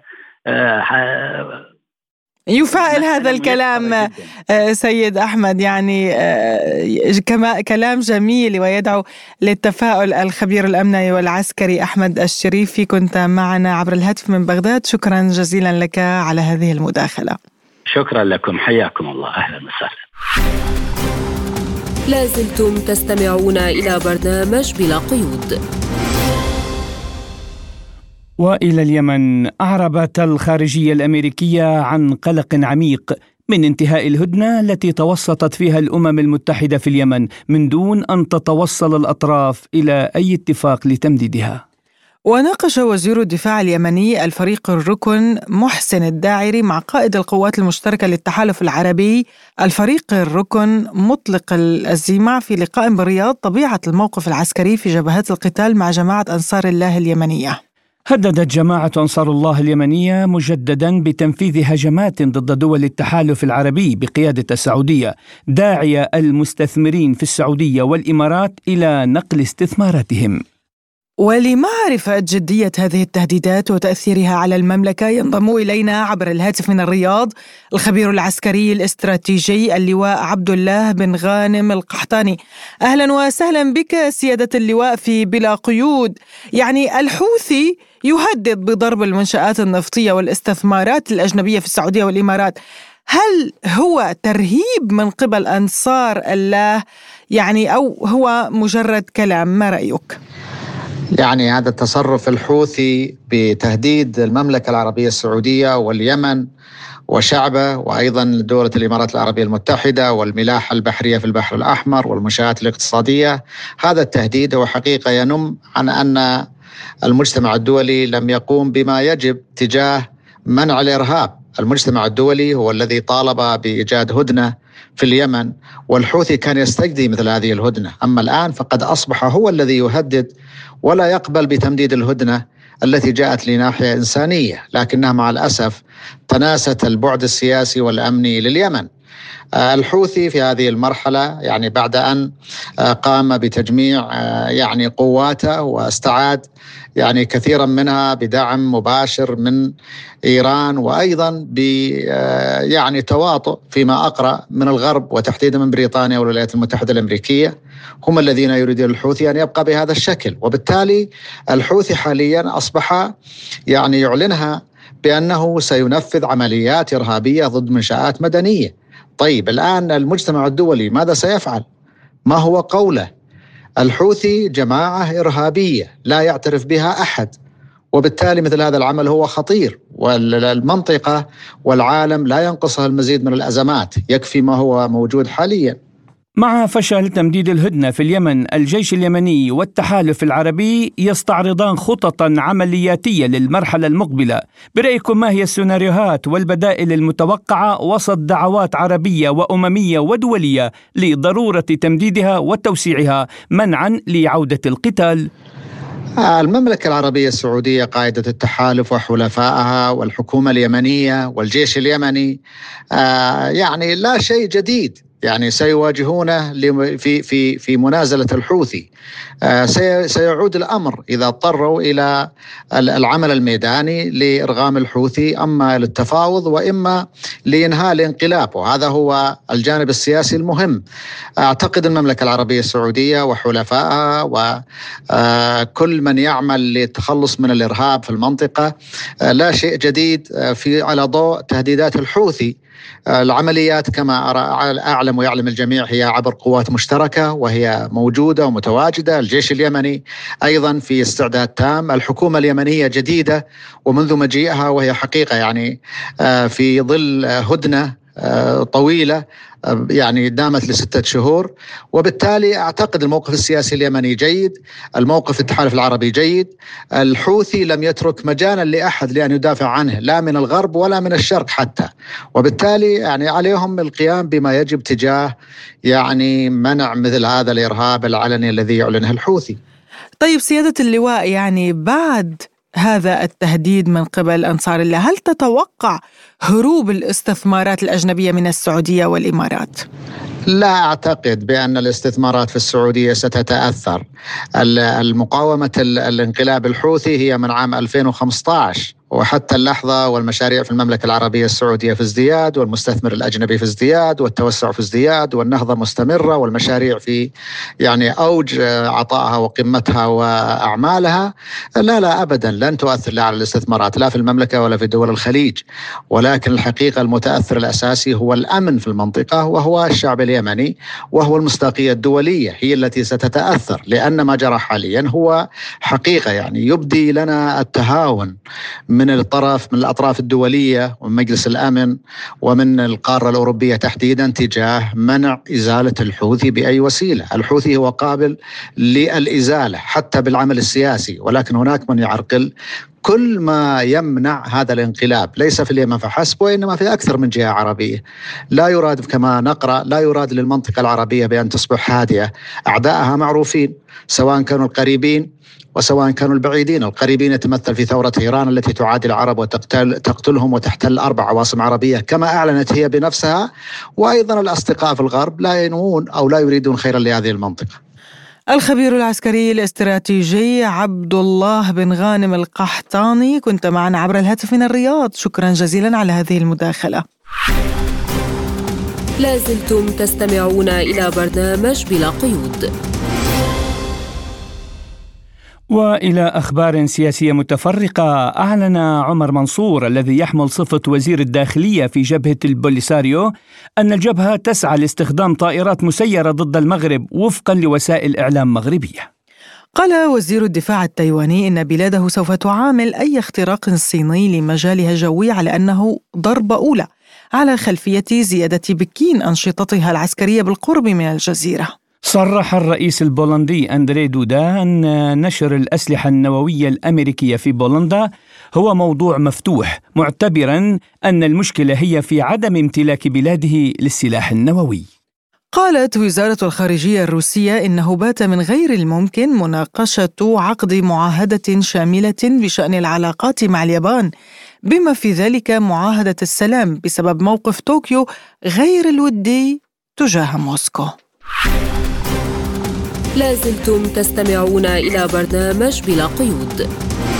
[SPEAKER 3] يفعل هذا الكلام سيد أحمد، يعني كما كلام جميل ويدعو للتفاؤل. الخبير الأمني والعسكري أحمد الشريفي كنت معنا عبر الهاتف من بغداد، شكرا جزيلا لك على هذه المداخلة.
[SPEAKER 7] شكرا لكم، حياكم الله، أهلا وسهلا.
[SPEAKER 1] لازلتم تستمعون إلى برنامج بلا قيود.
[SPEAKER 4] وإلى اليمن، أعربت الخارجية الأمريكية عن قلق عميق من انتهاء الهدنة التي توسطت فيها الأمم المتحدة في اليمن من دون أن تتوصل الأطراف إلى أي اتفاق لتمديدها.
[SPEAKER 3] وناقش وزير الدفاع اليمني الفريق الركن محسن الداعري مع قائد القوات المشتركة للتحالف العربي الفريق الركن مطلق الزيمع في لقاء بالرياض طبيعة الموقف العسكري في جبهات القتال مع جماعة أنصار الله اليمنية.
[SPEAKER 4] هددت جماعة أنصار الله اليمنية مجددا بتنفيذ هجمات ضد دول التحالف العربي بقيادة السعودية، داعية المستثمرين في السعودية والإمارات إلى نقل استثماراتهم.
[SPEAKER 3] ولمعرفة جدية هذه التهديدات وتأثيرها على المملكة ينضم إلينا عبر الهاتف من الرياض الخبير العسكري الاستراتيجي اللواء عبد الله بن غانم القحطاني. أهلا وسهلا بك سيادة اللواء في بلا قيود. يعني الحوثي يهدد بضرب المنشآت النفطية والاستثمارات الأجنبية في السعودية والإمارات، هل هو ترهيب من قبل أنصار الله يعني أو هو مجرد كلام؟ ما رأيك؟
[SPEAKER 8] يعني هذا التصرف الحوثي بتهديد المملكة العربية السعودية واليمن وشعبه، وأيضا دولة الإمارات العربية المتحدة والملاحة البحرية في البحر الأحمر والمنشآت الاقتصادية، هذا التهديد هو حقيقة ينم عن أن المجتمع الدولي لم يقوم بما يجب تجاه منع الإرهاب. المجتمع الدولي هو الذي طالب بإيجاد هدنة في اليمن، والحوثي كان يستجدي مثل هذه الهدنة. أما الآن فقد أصبح هو الذي يهدد ولا يقبل بتمديد الهدنة التي جاءت لناحية إنسانية، لكنها مع الأسف تناست البعد السياسي والأمني لليمن. الحوثي في هذه المرحلة يعني بعد أن قام بتجميع يعني قواته واستعاد يعني كثيرا منها بدعم مباشر من إيران، وأيضا ب يعني تواطؤ فيما أقرأ من الغرب وتحديدا من بريطانيا والولايات المتحدة الأمريكية، هم الذين يريدون الحوثي أن يبقى بهذا الشكل. وبالتالي الحوثي حاليا أصبح يعني يعلنها بأنه سينفذ عمليات إرهابية ضد منشآت مدنية. طيب الآن المجتمع الدولي ماذا سيفعل؟ ما هو قوله؟ الحوثي جماعة إرهابية لا يعترف بها أحد، وبالتالي مثل هذا العمل هو خطير، والمنطقة والعالم لا ينقصها المزيد من الأزمات، يكفي ما هو موجود حاليا.
[SPEAKER 4] مع فشل تمديد الهدنة في اليمن، الجيش اليمني والتحالف العربي يستعرضان خططا عملياتية للمرحلة المقبلة. برأيكم ما هي السيناريوهات والبدائل المتوقعة وسط دعوات عربية وأممية ودولية لضرورة تمديدها وتوسيعها منعا لعودة القتال؟
[SPEAKER 8] المملكة العربية السعودية، قائدة التحالف وحلفائها والحكومة اليمنية والجيش اليمني، يعني لا شيء جديد يعني سيواجهونه في في في منازلة الحوثي. سيعود الأمر إذا اضطروا إلى العمل الميداني لإرغام الحوثي، أما للتفاوض وإما لإنهاء الانقلاب، وهذا هو الجانب السياسي المهم. أعتقد المملكة العربية السعودية وحلفائها وكل من يعمل للتخلص من الإرهاب في المنطقة لا شيء جديد في على ضوء تهديدات الحوثي. العمليات كما أعلم ويعلم الجميع هي عبر قوات مشتركة وهي موجودة ومتواجدة. الجيش اليمني أيضا في استعداد تام. الحكومة اليمنية جديدة ومنذ مجيئها، وهي حقيقة يعني في ظل هدنة طويلة يعني دامت لستة شهور، وبالتالي أعتقد الموقف السياسي اليمني جيد، الموقف التحالف العربي جيد. الحوثي لم يترك مجالا لأحد لأن يدافع عنه، لا من الغرب ولا من الشرق حتى، وبالتالي يعني عليهم القيام بما يجب تجاه يعني منع مثل هذا الإرهاب العلني الذي يعلنه الحوثي.
[SPEAKER 3] طيب سيادة اللواء، يعني بعد هذا التهديد من قبل أنصار الله، هل تتوقع هروب الاستثمارات الأجنبية من السعودية والإمارات؟
[SPEAKER 8] لا أعتقد بأن الاستثمارات في السعودية ستتأثر. المقاومة الانقلاب الحوثي هي من عام ألفين وخمسة عشر وحتى اللحظة، والمشاريع في المملكة العربية السعودية في ازدياد، والمستثمر الأجنبي في ازدياد، والتوسع في ازدياد، والنهضة مستمرة، والمشاريع في يعني أوج عطائها وقمتها وأعمالها. لا لا أبدا لن تؤثر لا على الاستثمارات لا في المملكة ولا في دول الخليج، ولكن الحقيقة المتأثر الأساسي هو الأمن في المنطقة، وهو الشعب اليمني، وهو المصداقية الدولية هي التي ستتأثر، لأن ما جرى حاليا هو حقيقة يعني يبدي لنا التهاون من الطرف من الأطراف الدولية ومن مجلس الأمن ومن القارة الأوروبية تحديدا تجاه منع إزالة الحوثي بأي وسيلة. الحوثي هو قابل للإزالة حتى بالعمل السياسي، ولكن هناك من يعرقل كل ما يمنع هذا الانقلاب، ليس في اليمن فحسب وإنما في أكثر من جهة عربية. لا يراد كما نقرأ لا يراد للمنطقة العربية بأن تصبح هادئة. أعداءها معروفين سواء كانوا القريبين وسواء كانوا البعيدين. القريبين يتمثل في ثورة إيران التي تعادي العرب وتقتل تقتلهم وتحتل أربع عواصم عربية كما أعلنت هي بنفسها، وأيضا الأصدقاء في الغرب لا ينوون أو لا يريدون خيرا لهذه المنطقة.
[SPEAKER 3] الخبير العسكري الاستراتيجي عبد الله بن غانم القحطاني، كنت معنا عبر الهاتف من الرياض. شكرا جزيلا على هذه المداخلة.
[SPEAKER 1] لازلتم تستمعون إلى برنامج بلا قيود.
[SPEAKER 4] وإلى أخبار سياسية متفرقة. أعلن عمر منصور الذي يحمل صفة وزير الداخلية في جبهة البوليساريو أن الجبهة تسعى لاستخدام طائرات مسيرة ضد المغرب وفقا لوسائل إعلام مغربية.
[SPEAKER 3] قال وزير الدفاع التايواني إن بلاده سوف تعامل أي اختراق صيني لمجالها الجوي على أنه ضربة أولى، على خلفية زيادة بكين أنشطتها العسكرية بالقرب من الجزيرة.
[SPEAKER 4] صرح الرئيس البولندي أندري دودا أن نشر الأسلحة النووية الأمريكية في بولندا هو موضوع مفتوح، معتبرا أن المشكلة هي في عدم امتلاك بلاده للسلاح النووي.
[SPEAKER 3] قالت وزارة الخارجية الروسية إنه بات من غير الممكن مناقشة عقد معاهدة شاملة بشأن العلاقات مع اليابان، بما في ذلك معاهدة السلام، بسبب موقف طوكيو غير الودي تجاه موسكو.
[SPEAKER 1] لازلتم تستمعون إلى برنامج بلا قيود.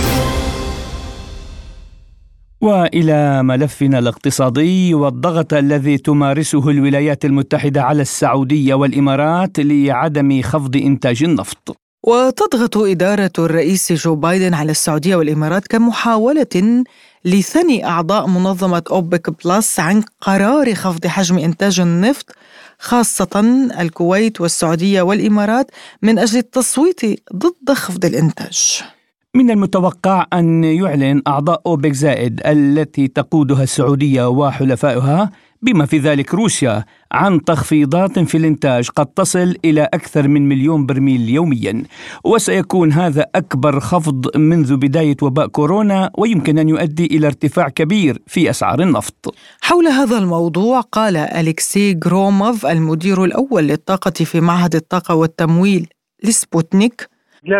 [SPEAKER 4] وإلى ملفنا الاقتصادي والضغط الذي تمارسه الولايات المتحدة على السعودية والإمارات لعدم خفض إنتاج النفط.
[SPEAKER 3] وتضغط إدارة الرئيس جو بايدن على السعودية والإمارات كمحاولة لثني أعضاء منظمة أوبك بلس عن قرار خفض حجم إنتاج النفط، خاصة الكويت والسعودية والإمارات، من أجل التصويت ضد خفض الإنتاج.
[SPEAKER 4] من المتوقع أن يعلن أعضاء أوبك زائد التي تقودها السعودية وحلفائها بما في ذلك روسيا عن تخفيضات في الإنتاج قد تصل إلى أكثر من مليون برميل يوميا، وسيكون هذا أكبر خفض منذ بداية وباء كورونا، ويمكن أن يؤدي إلى ارتفاع كبير في أسعار النفط.
[SPEAKER 3] حول هذا الموضوع قال أليكسي غروموف المدير الأول للطاقة في معهد الطاقة والتمويل لسبوتنيك: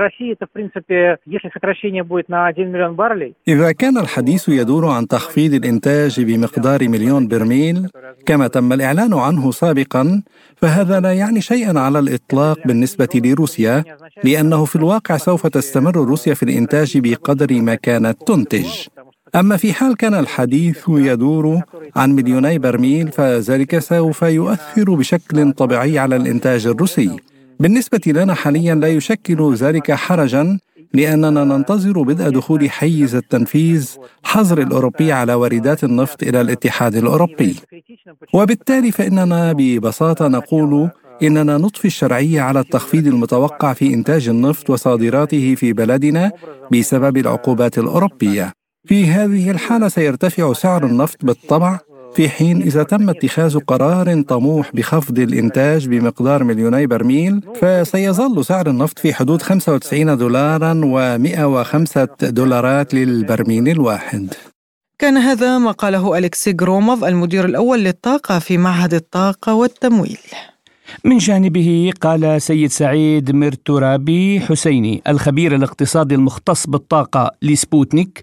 [SPEAKER 9] إذا كان الحديث يدور عن تخفيض الإنتاج بمقدار مليون برميل كما تم الإعلان عنه سابقا، فهذا لا يعني شيئا على الإطلاق بالنسبة لروسيا، لأنه في الواقع سوف تستمر روسيا في الإنتاج بقدر ما كانت تنتج. أما في حال كان الحديث يدور عن مليوني برميل فذلك سوف يؤثر بشكل طبيعي على الإنتاج الروسي. بالنسبة لنا حاليا لا يشكل ذلك حرجا، لأننا ننتظر بدء دخول حيز التنفيذ حظر الأوروبي على واردات النفط إلى الاتحاد الأوروبي، وبالتالي فإننا ببساطة نقول إننا نضفي الشرعية على التخفيض المتوقع في إنتاج النفط وصادراته في بلدنا بسبب العقوبات الأوروبية. في هذه الحالة سيرتفع سعر النفط بالطبع، في حين إذا تم اتخاذ قرار طموح بخفض الإنتاج بمقدار مليوني برميل فسيظل سعر النفط في حدود خمسة وتسعين دولارا ومئة وخمسة دولارات للبرميل الواحد.
[SPEAKER 3] كان هذا ما قاله أليكسي غروموف المدير الأول للطاقة في معهد الطاقة والتمويل.
[SPEAKER 4] من جانبه قال سيد سعيد مرتورابي حسيني الخبير الاقتصادي المختص بالطاقة لسبوتنيك: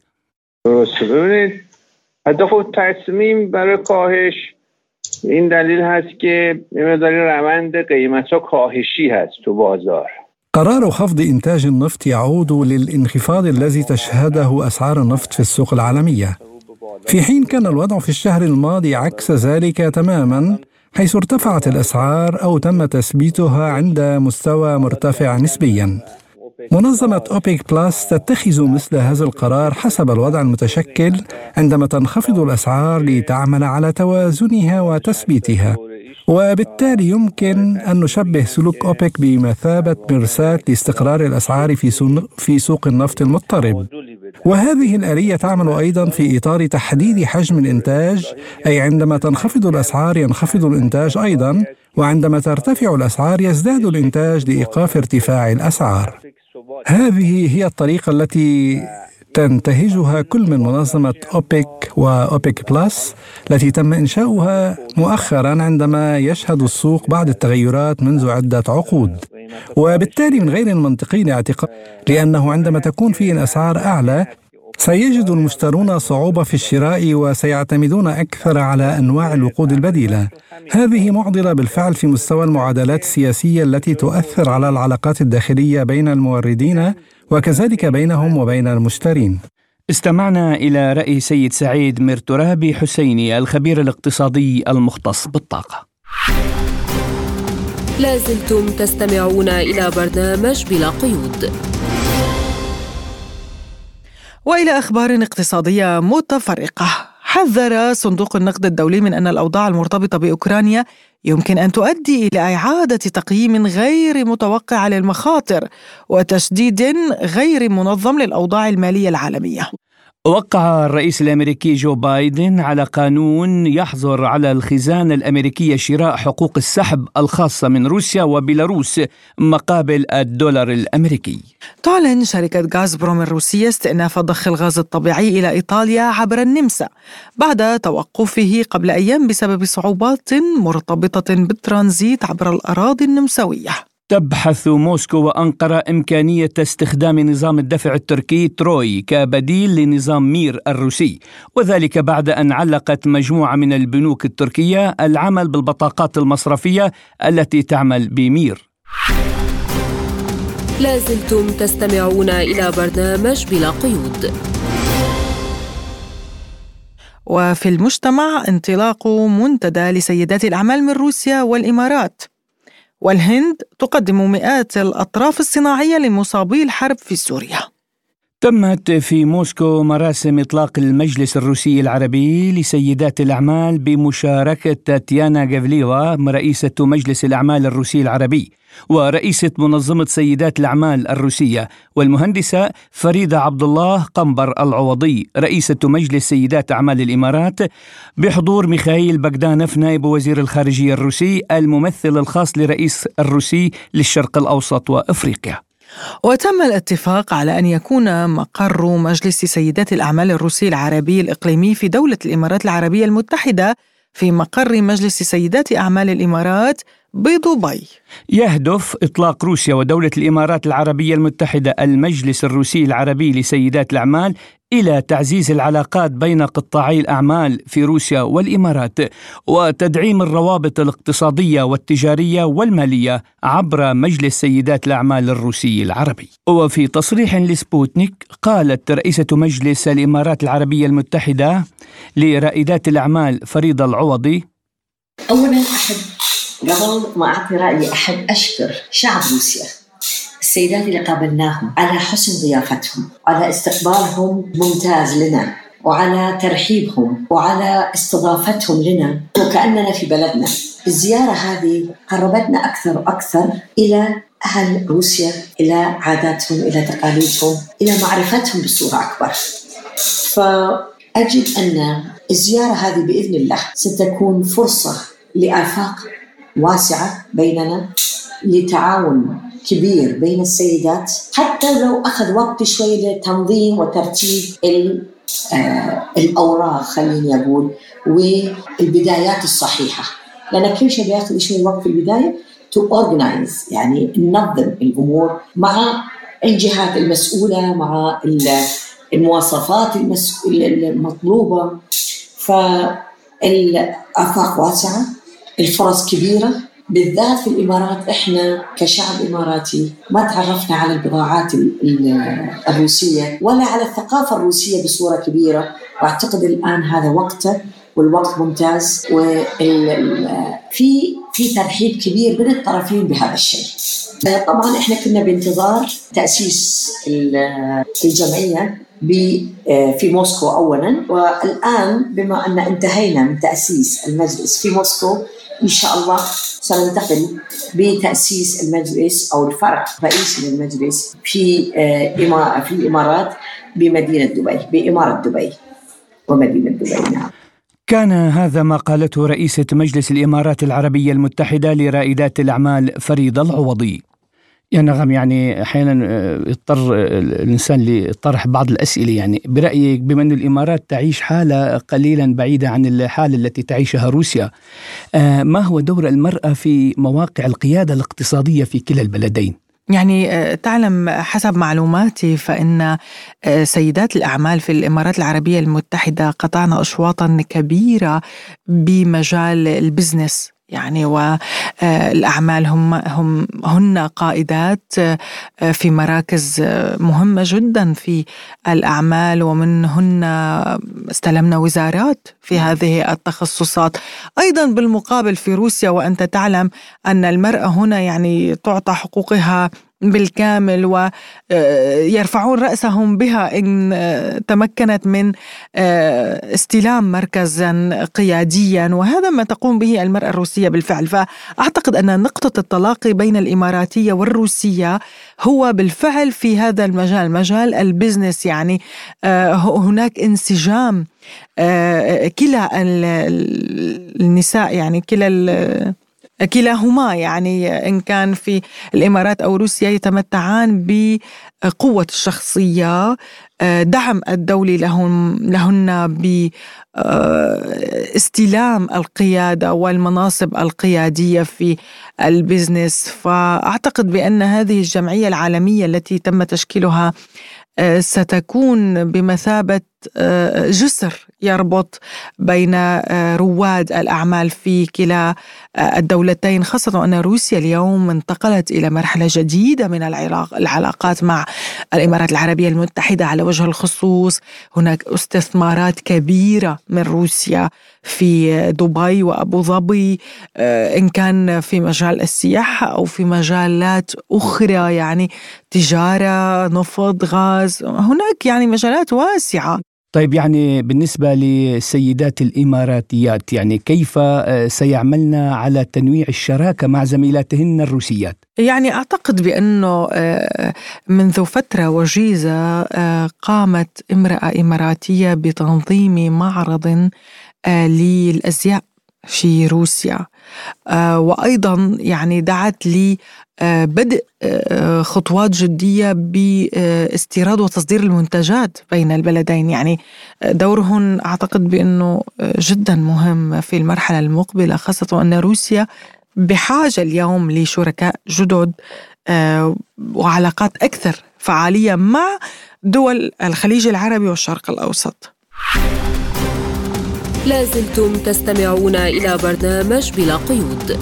[SPEAKER 10] هدف التصمیم برای کاهش این دلیل هست که مقدار روند قیمت‌ها کاهشی هست تو بازار.
[SPEAKER 9] قرار خفض إنتاج النفط يعود للانخفاض الذي تشهده أسعار النفط في السوق العالمية، في حين كان الوضع في الشهر الماضي عكس ذلك تماما، حيث ارتفعت الأسعار أو تم تثبيتها عند مستوى مرتفع نسبيا. منظمة أوبيك بلس تتخذ مثل هذا القرار حسب الوضع المتشكل عندما تنخفض الأسعار لتعمل على توازنها وتثبيتها، وبالتالي يمكن أن نشبه سلوك أوبك بمثابة مرساة لاستقرار الأسعار في في سوق النفط المضطرب. وهذه الآلية تعمل أيضا في إطار تحديد حجم الإنتاج، أي عندما تنخفض الأسعار ينخفض الإنتاج أيضا، وعندما ترتفع الأسعار يزداد الإنتاج لإيقاف ارتفاع الأسعار. هذه هي الطريقة التي تنتهجها كل من منظمة أوبك وأوبك بلس التي تم إنشاؤها مؤخرا عندما يشهد السوق بعض التغيرات منذ عدة عقود. وبالتالي من غير المنطقي الاعتقاد، لأنه عندما تكون فيه الأسعار أعلى سيجد المشترون صعوبة في الشراء وسيعتمدون أكثر على أنواع الوقود البديلة. هذه معضلة بالفعل في مستوى المعادلات السياسية التي تؤثر على العلاقات الداخلية بين الموردين وكذلك بينهم وبين المشترين.
[SPEAKER 4] استمعنا إلى رأي سيد سعيد مرتورابي حسيني الخبير الاقتصادي المختص بالطاقة.
[SPEAKER 1] لازلتم تستمعون إلى برنامج بلا قيود.
[SPEAKER 3] وإلى أخبار اقتصادية متفرقة. حذر صندوق النقد الدولي من أن الأوضاع المرتبطة بأوكرانيا يمكن أن تؤدي إلى إعادة تقييم غير متوقع للمخاطر وتشديد غير منظم للأوضاع المالية العالمية.
[SPEAKER 4] وقع الرئيس الأمريكي جو بايدن على قانون يحظر على الخزانة الأمريكية شراء حقوق السحب الخاصة من روسيا وبيلاروس مقابل الدولار الأمريكي.
[SPEAKER 3] تعلن شركة غازبروم الروسية استئناف ضخ الغاز الطبيعي إلى إيطاليا عبر النمسا بعد توقفه قبل أيام بسبب صعوبات مرتبطة بالترانزيت عبر الأراضي النمساوية.
[SPEAKER 4] تبحث موسكو وأنقرة إمكانية استخدام نظام الدفع التركي تروي كبديل لنظام مير الروسي، وذلك بعد أن علقت مجموعة من البنوك التركية العمل بالبطاقات المصرفية التي تعمل بمير.
[SPEAKER 1] لازلتم تستمعون إلى برنامج بلا قيود.
[SPEAKER 3] وفي المجتمع انطلاق منتدى لسيدات الأعمال من روسيا والإمارات، والهند تقدم مئات الأطراف الصناعية لمصابي الحرب في سوريا.
[SPEAKER 4] تمت في موسكو مراسم إطلاق المجلس الروسي العربي لسيدات الأعمال بمشاركة تاتيانا غافليفا رئيسة مجلس الأعمال الروسي العربي ورئيسة منظمة سيدات الأعمال الروسية، والمهندسة فريدة عبد الله قنبر العوضي رئيسة مجلس سيدات أعمال الإمارات، بحضور ميخائيل بغدانوف نائب وزير الخارجية الروسي الممثل الخاص لرئيس الروسي للشرق الأوسط وأفريقيا.
[SPEAKER 3] وتم الاتفاق على أن يكون مقر مجلس سيدات الأعمال الروسي العربي الإقليمي في دولة الإمارات العربية المتحدة في مقر مجلس سيدات أعمال الإمارات بدبي.
[SPEAKER 4] يهدف إطلاق روسيا ودولة الإمارات العربية المتحدة المجلس الروسي العربي لسيدات الأعمال إلى تعزيز العلاقات بين قطاعي الأعمال في روسيا والإمارات وتدعيم الروابط الاقتصادية والتجارية والمالية عبر مجلس سيدات الأعمال الروسي العربي. وفي تصريح لسبوتنيك قالت رئيسة مجلس الإمارات العربية المتحدة لرائدات الأعمال فريدة العوضي:
[SPEAKER 11] أولا أحب قبل ما أعطي رأيي أحب أشكر شعب روسيا، السيدات اللي قابلناهم على حسن ضيافتهم، على استقبالهم ممتاز لنا، وعلى ترحيبهم، وعلى استضافتهم لنا وكأننا في بلدنا. الزيارة هذه قربتنا أكثر وأكثر إلى أهل روسيا، إلى عاداتهم، إلى تقاليدهم، إلى معرفتهم بصورة أكبر. فأجد أن الزيارة هذه بإذن الله ستكون فرصة لآفاق واسعة بيننا، لتعاون كبير بين السيدات، حتى لو أخذ وقت شوي لتنظيم وترتيب الأوراق خليني أقول والبدايات الصحيحة، لأن كل شيء بيأخذ شوي وقت في البداية to organize، يعني ننظم الأمور مع الجهات المسؤولة، مع المواصفات المطلوبة. فالآفاق واسعة، الفرص كبيرة، بالذات في الإمارات. إحنا كشعب إماراتي ما تعرفنا على البضاعات الروسية ولا على الثقافة الروسية بصورة كبيرة، وأعتقد الآن هذا وقته والوقت ممتاز، وفي في ترحيب كبير بين الطرفين بهذا الشيء. طبعا إحنا كنا بانتظار تأسيس الجمعية في موسكو أولا، والآن بما أن انتهينا من تأسيس المجلس في موسكو إن شاء الله سننتقل بتأسيس المجلس أو الفرع الرئيسي للمجلس في في الإمارات بمدينة دبي، بإمارة دبي ومدينة دبي. نعم.
[SPEAKER 4] كان هذا ما قالته رئيسة مجلس الإمارات العربية المتحدة لرائدات الأعمال فريدة العوضي. يا نغم، يعني أحيانا يضطر الإنسان لطرح بعض الأسئلة. يعني برأيك بما أن الإمارات تعيش حالة قليلا بعيدة عن الحالة التي تعيشها روسيا، ما هو دور المرأة في مواقع القيادة الاقتصادية في كلا البلدين؟
[SPEAKER 3] يعني تعلم حسب معلوماتي فإن سيدات الأعمال في الإمارات العربية المتحدة قطعنا أشواطا كبيرة بمجال البزنس، يعني والأعمال هم هم هن قائدات في مراكز مهمة جدا في الأعمال، ومنهن استلمنا وزارات في هذه التخصصات. أيضا بالمقابل في روسيا، وأنت تعلم أن المرأة هنا يعني تعطى حقوقها بالكامل ويرفعون رأسهم بها إن تمكنت من استلام مركزا قياديا، وهذا ما تقوم به المرأة الروسية بالفعل. فأعتقد أن نقطة التلاقي بين الإماراتية والروسية هو بالفعل في هذا المجال، مجال البزنس. يعني هناك انسجام كلا النساء، يعني كلا كلاهما، يعني إن كان في الإمارات أو روسيا، يتمتعان بقوة الشخصية، دعم الدولي لهم لهن باستلام القيادة والمناصب القيادية في البزنس. فأعتقد بأن هذه الجمعية العالمية التي تم تشكيلها ستكون بمثابة جسر يربط بين رواد الأعمال في كلا الدولتين، خاصة أن روسيا اليوم انتقلت إلى مرحلة جديدة من العلاقات مع الإمارات العربية المتحدة على وجه الخصوص. هناك استثمارات كبيرة من روسيا في دبي وأبو ظبي، إن كان في مجال السياحة أو في مجالات أخرى، يعني تجارة، نفط، غاز، هناك يعني مجالات واسعة.
[SPEAKER 4] طيب، يعني بالنسبة للسيدات الإماراتيات، يعني كيف سيعملن على تنويع الشراكة مع زميلاتهن الروسيات؟
[SPEAKER 3] يعني أعتقد بأنه منذ فترة وجيزة قامت امرأة إماراتية بتنظيم معرض للأزياء في روسيا، وأيضا يعني دعت لي بدء خطوات جدية باستيراد وتصدير المنتجات بين البلدين. يعني دورهن أعتقد بأنه جدا مهم في المرحلة المقبلة، خاصة أن روسيا بحاجة اليوم لشركاء جدد وعلاقات أكثر فعالية مع دول الخليج العربي والشرق الأوسط.
[SPEAKER 1] لازلتم تستمعون إلى برنامج بلا قيود.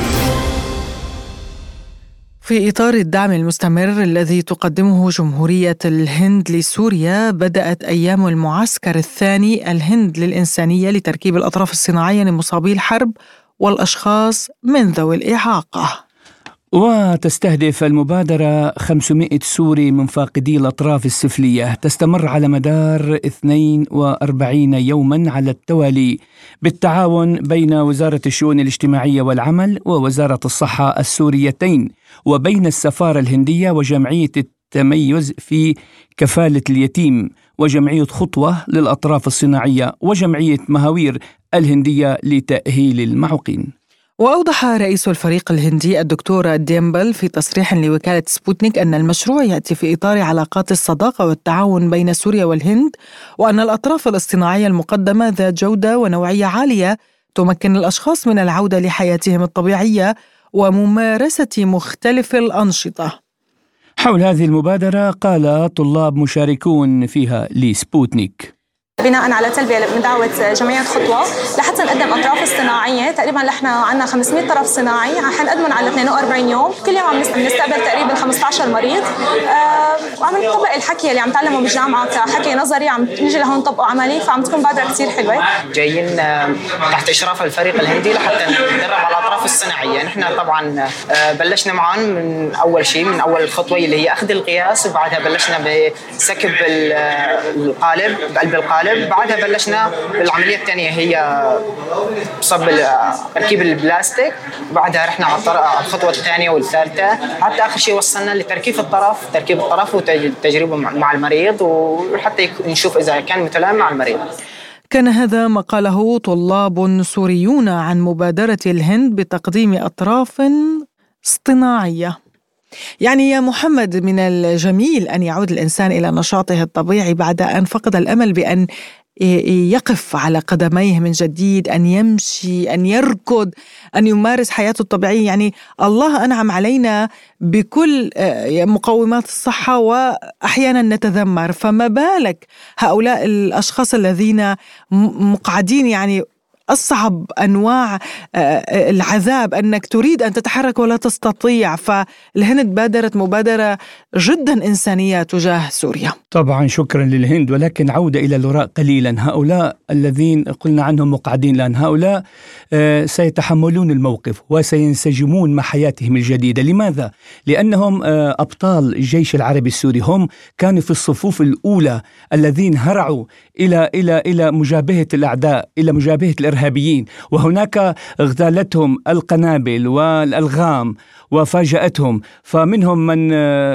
[SPEAKER 3] في إطار الدعم المستمر الذي تقدمه جمهورية الهند لسوريا، بدأت أيام المعسكر الثاني الهند للإنسانية لتركيب الأطراف الصناعية لمصابي الحرب والأشخاص من ذوي الإعاقة.
[SPEAKER 4] وتستهدف المبادرة خمسمائة سوري من فاقدي الأطراف السفلية، تستمر على مدار اثنين وأربعين يوما على التوالي بالتعاون بين وزارة الشؤون الاجتماعية والعمل ووزارة الصحة السوريتين، وبين السفارة الهندية وجمعية التميز في كفالة اليتيم، وجمعية خطوة للأطراف الصناعية، وجمعية مهاوير الهندية لتأهيل المعوقين.
[SPEAKER 3] وأوضح رئيس الفريق الهندي الدكتور ديمبل في تصريح لوكالة سبوتنيك أن المشروع يأتي في إطار علاقات الصداقة والتعاون بين سوريا والهند، وأن الأطراف الاصطناعية المقدمة ذات جودة ونوعية عالية تمكن الأشخاص من العودة لحياتهم الطبيعية وممارسة مختلف الأنشطة.
[SPEAKER 4] حول هذه المبادرة قال طلاب مشاركون فيها لسبوتنيك:
[SPEAKER 12] بناء على تلبية من دعوة جمعية خطوة لحتى نقدم أطراف اصطناعية. تقريبا نحن عندنا خمسمائة طرف صناعي حنقدمهم على اثنين وأربعين يوم، كل يوم عم نستقبل تقريبا خمسة عشر مريض، أه وعم نطبق الحكي اللي عم تعلمه بالجامعة كحكي نظري، عم نجي لهون نطبقه عملي، فعم تكون مبادرة كثير حلوة.
[SPEAKER 13] جايين تحت إشراف الفريق الهندي لحتى ندرب على الأطراف الصناعية. نحن طبعا بلشنا معهم من أول شيء، من أول خطوة اللي هي أخذ القياس، وبعدها بلشنا بسكب القالب بقلب القالب، بعدها بلشنا بالعملية الثانية هي صب تركيب البلاستيك، بعدها رحنا على الخطوة الثانية والثالثة حتى آخر شيء وصلنا لتركيب الطرف تركيب الطرف وتجربة مع المريض، وحتى نشوف إذا كان متلائم مع المريض.
[SPEAKER 3] كان هذا ما قاله طلاب سوريون عن مبادرة الهند بتقديم أطراف اصطناعية. يعني يا محمد، من الجميل أن يعود الإنسان إلى نشاطه الطبيعي بعد أن فقد الأمل بأن يقف على قدميه من جديد، أن يمشي، أن يركض، أن يمارس حياته الطبيعية. يعني الله أنعم علينا بكل مقومات الصحة وأحيانا نتذمر، فما بالك هؤلاء الأشخاص الذين مقعدين، يعني أصعب أنواع العذاب أنك تريد أن تتحرك ولا تستطيع. فالهند بادرت مبادرة جدا إنسانية تجاه سوريا.
[SPEAKER 4] طبعا شكرا للهند، ولكن عودة إلى الوراء قليلا. هؤلاء الذين قلنا عنهم مقعدين الآن، هؤلاء سيتحملون الموقف وسينسجمون مع حياتهم الجديدة. لماذا؟ لأنهم أبطال الجيش العربي السوري، هم كانوا في الصفوف الأولى الذين هرعوا إلى إلى إلى مجابهة الأعداء، إلى مجابهة الإرهابيين، وهناك اغتالتهم القنابل والألغام وفاجأتهم، فمنهم من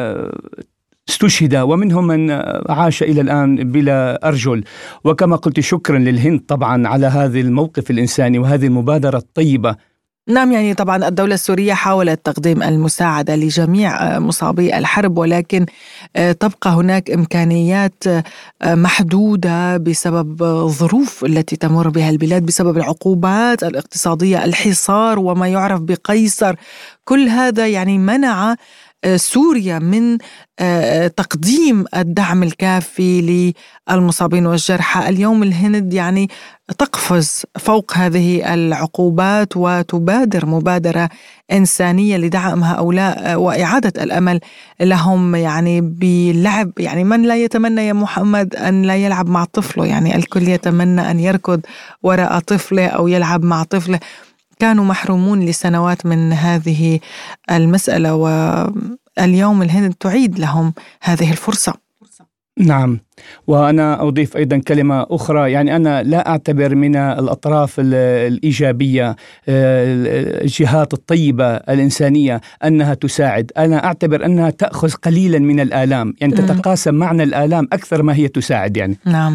[SPEAKER 4] استشهد ومنهم من عاش إلى الآن بلا أرجل. وكما قلت شكرا للهند طبعا على هذا الموقف الإنساني وهذه المبادرة الطيبة.
[SPEAKER 3] نعم، يعني طبعا الدولة السورية حاولت تقديم المساعدة لجميع مصابي الحرب، ولكن تبقى هناك إمكانيات محدودة بسبب الظروف التي تمر بها البلاد، بسبب العقوبات الاقتصادية، الحصار وما يعرف بقيصر. كل هذا يعني منع سوريا من تقديم الدعم الكافي للمصابين والجرحى. اليوم الهند يعني تقفز فوق هذه العقوبات وتبادر مبادرة إنسانية لدعم هؤلاء وإعادة الأمل لهم، يعني باللعب. يعني من لا يتمنى يا محمد أن لا يلعب مع طفله؟ يعني الكل يتمنى أن يركض وراء طفله أو يلعب مع طفله. كانوا محرومون لسنوات من هذه المسألة، واليوم الهند تعيد لهم هذه الفرصة.
[SPEAKER 4] نعم، وأنا أضيف أيضا كلمة أخرى. يعني أنا لا أعتبر من الأطراف الإيجابية الجهات الطيبة الإنسانية أنها تساعد، أنا أعتبر أنها تأخذ قليلا من الآلام، يعني تتقاسم معنا الآلام أكثر ما هي تساعد. يعني
[SPEAKER 3] نعم.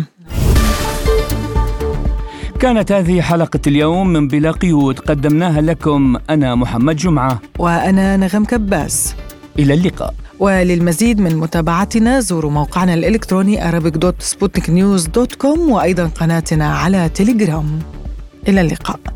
[SPEAKER 4] كانت هذه حلقة اليوم من بلا قيود، قدمناها لكم أنا محمد جمعة
[SPEAKER 3] وأنا نغم كباس.
[SPEAKER 4] إلى اللقاء.
[SPEAKER 3] وللمزيد من متابعتنا زوروا موقعنا الإلكتروني arabic dot sputnik news dot com وأيضا قناتنا على تيليجرام. إلى اللقاء.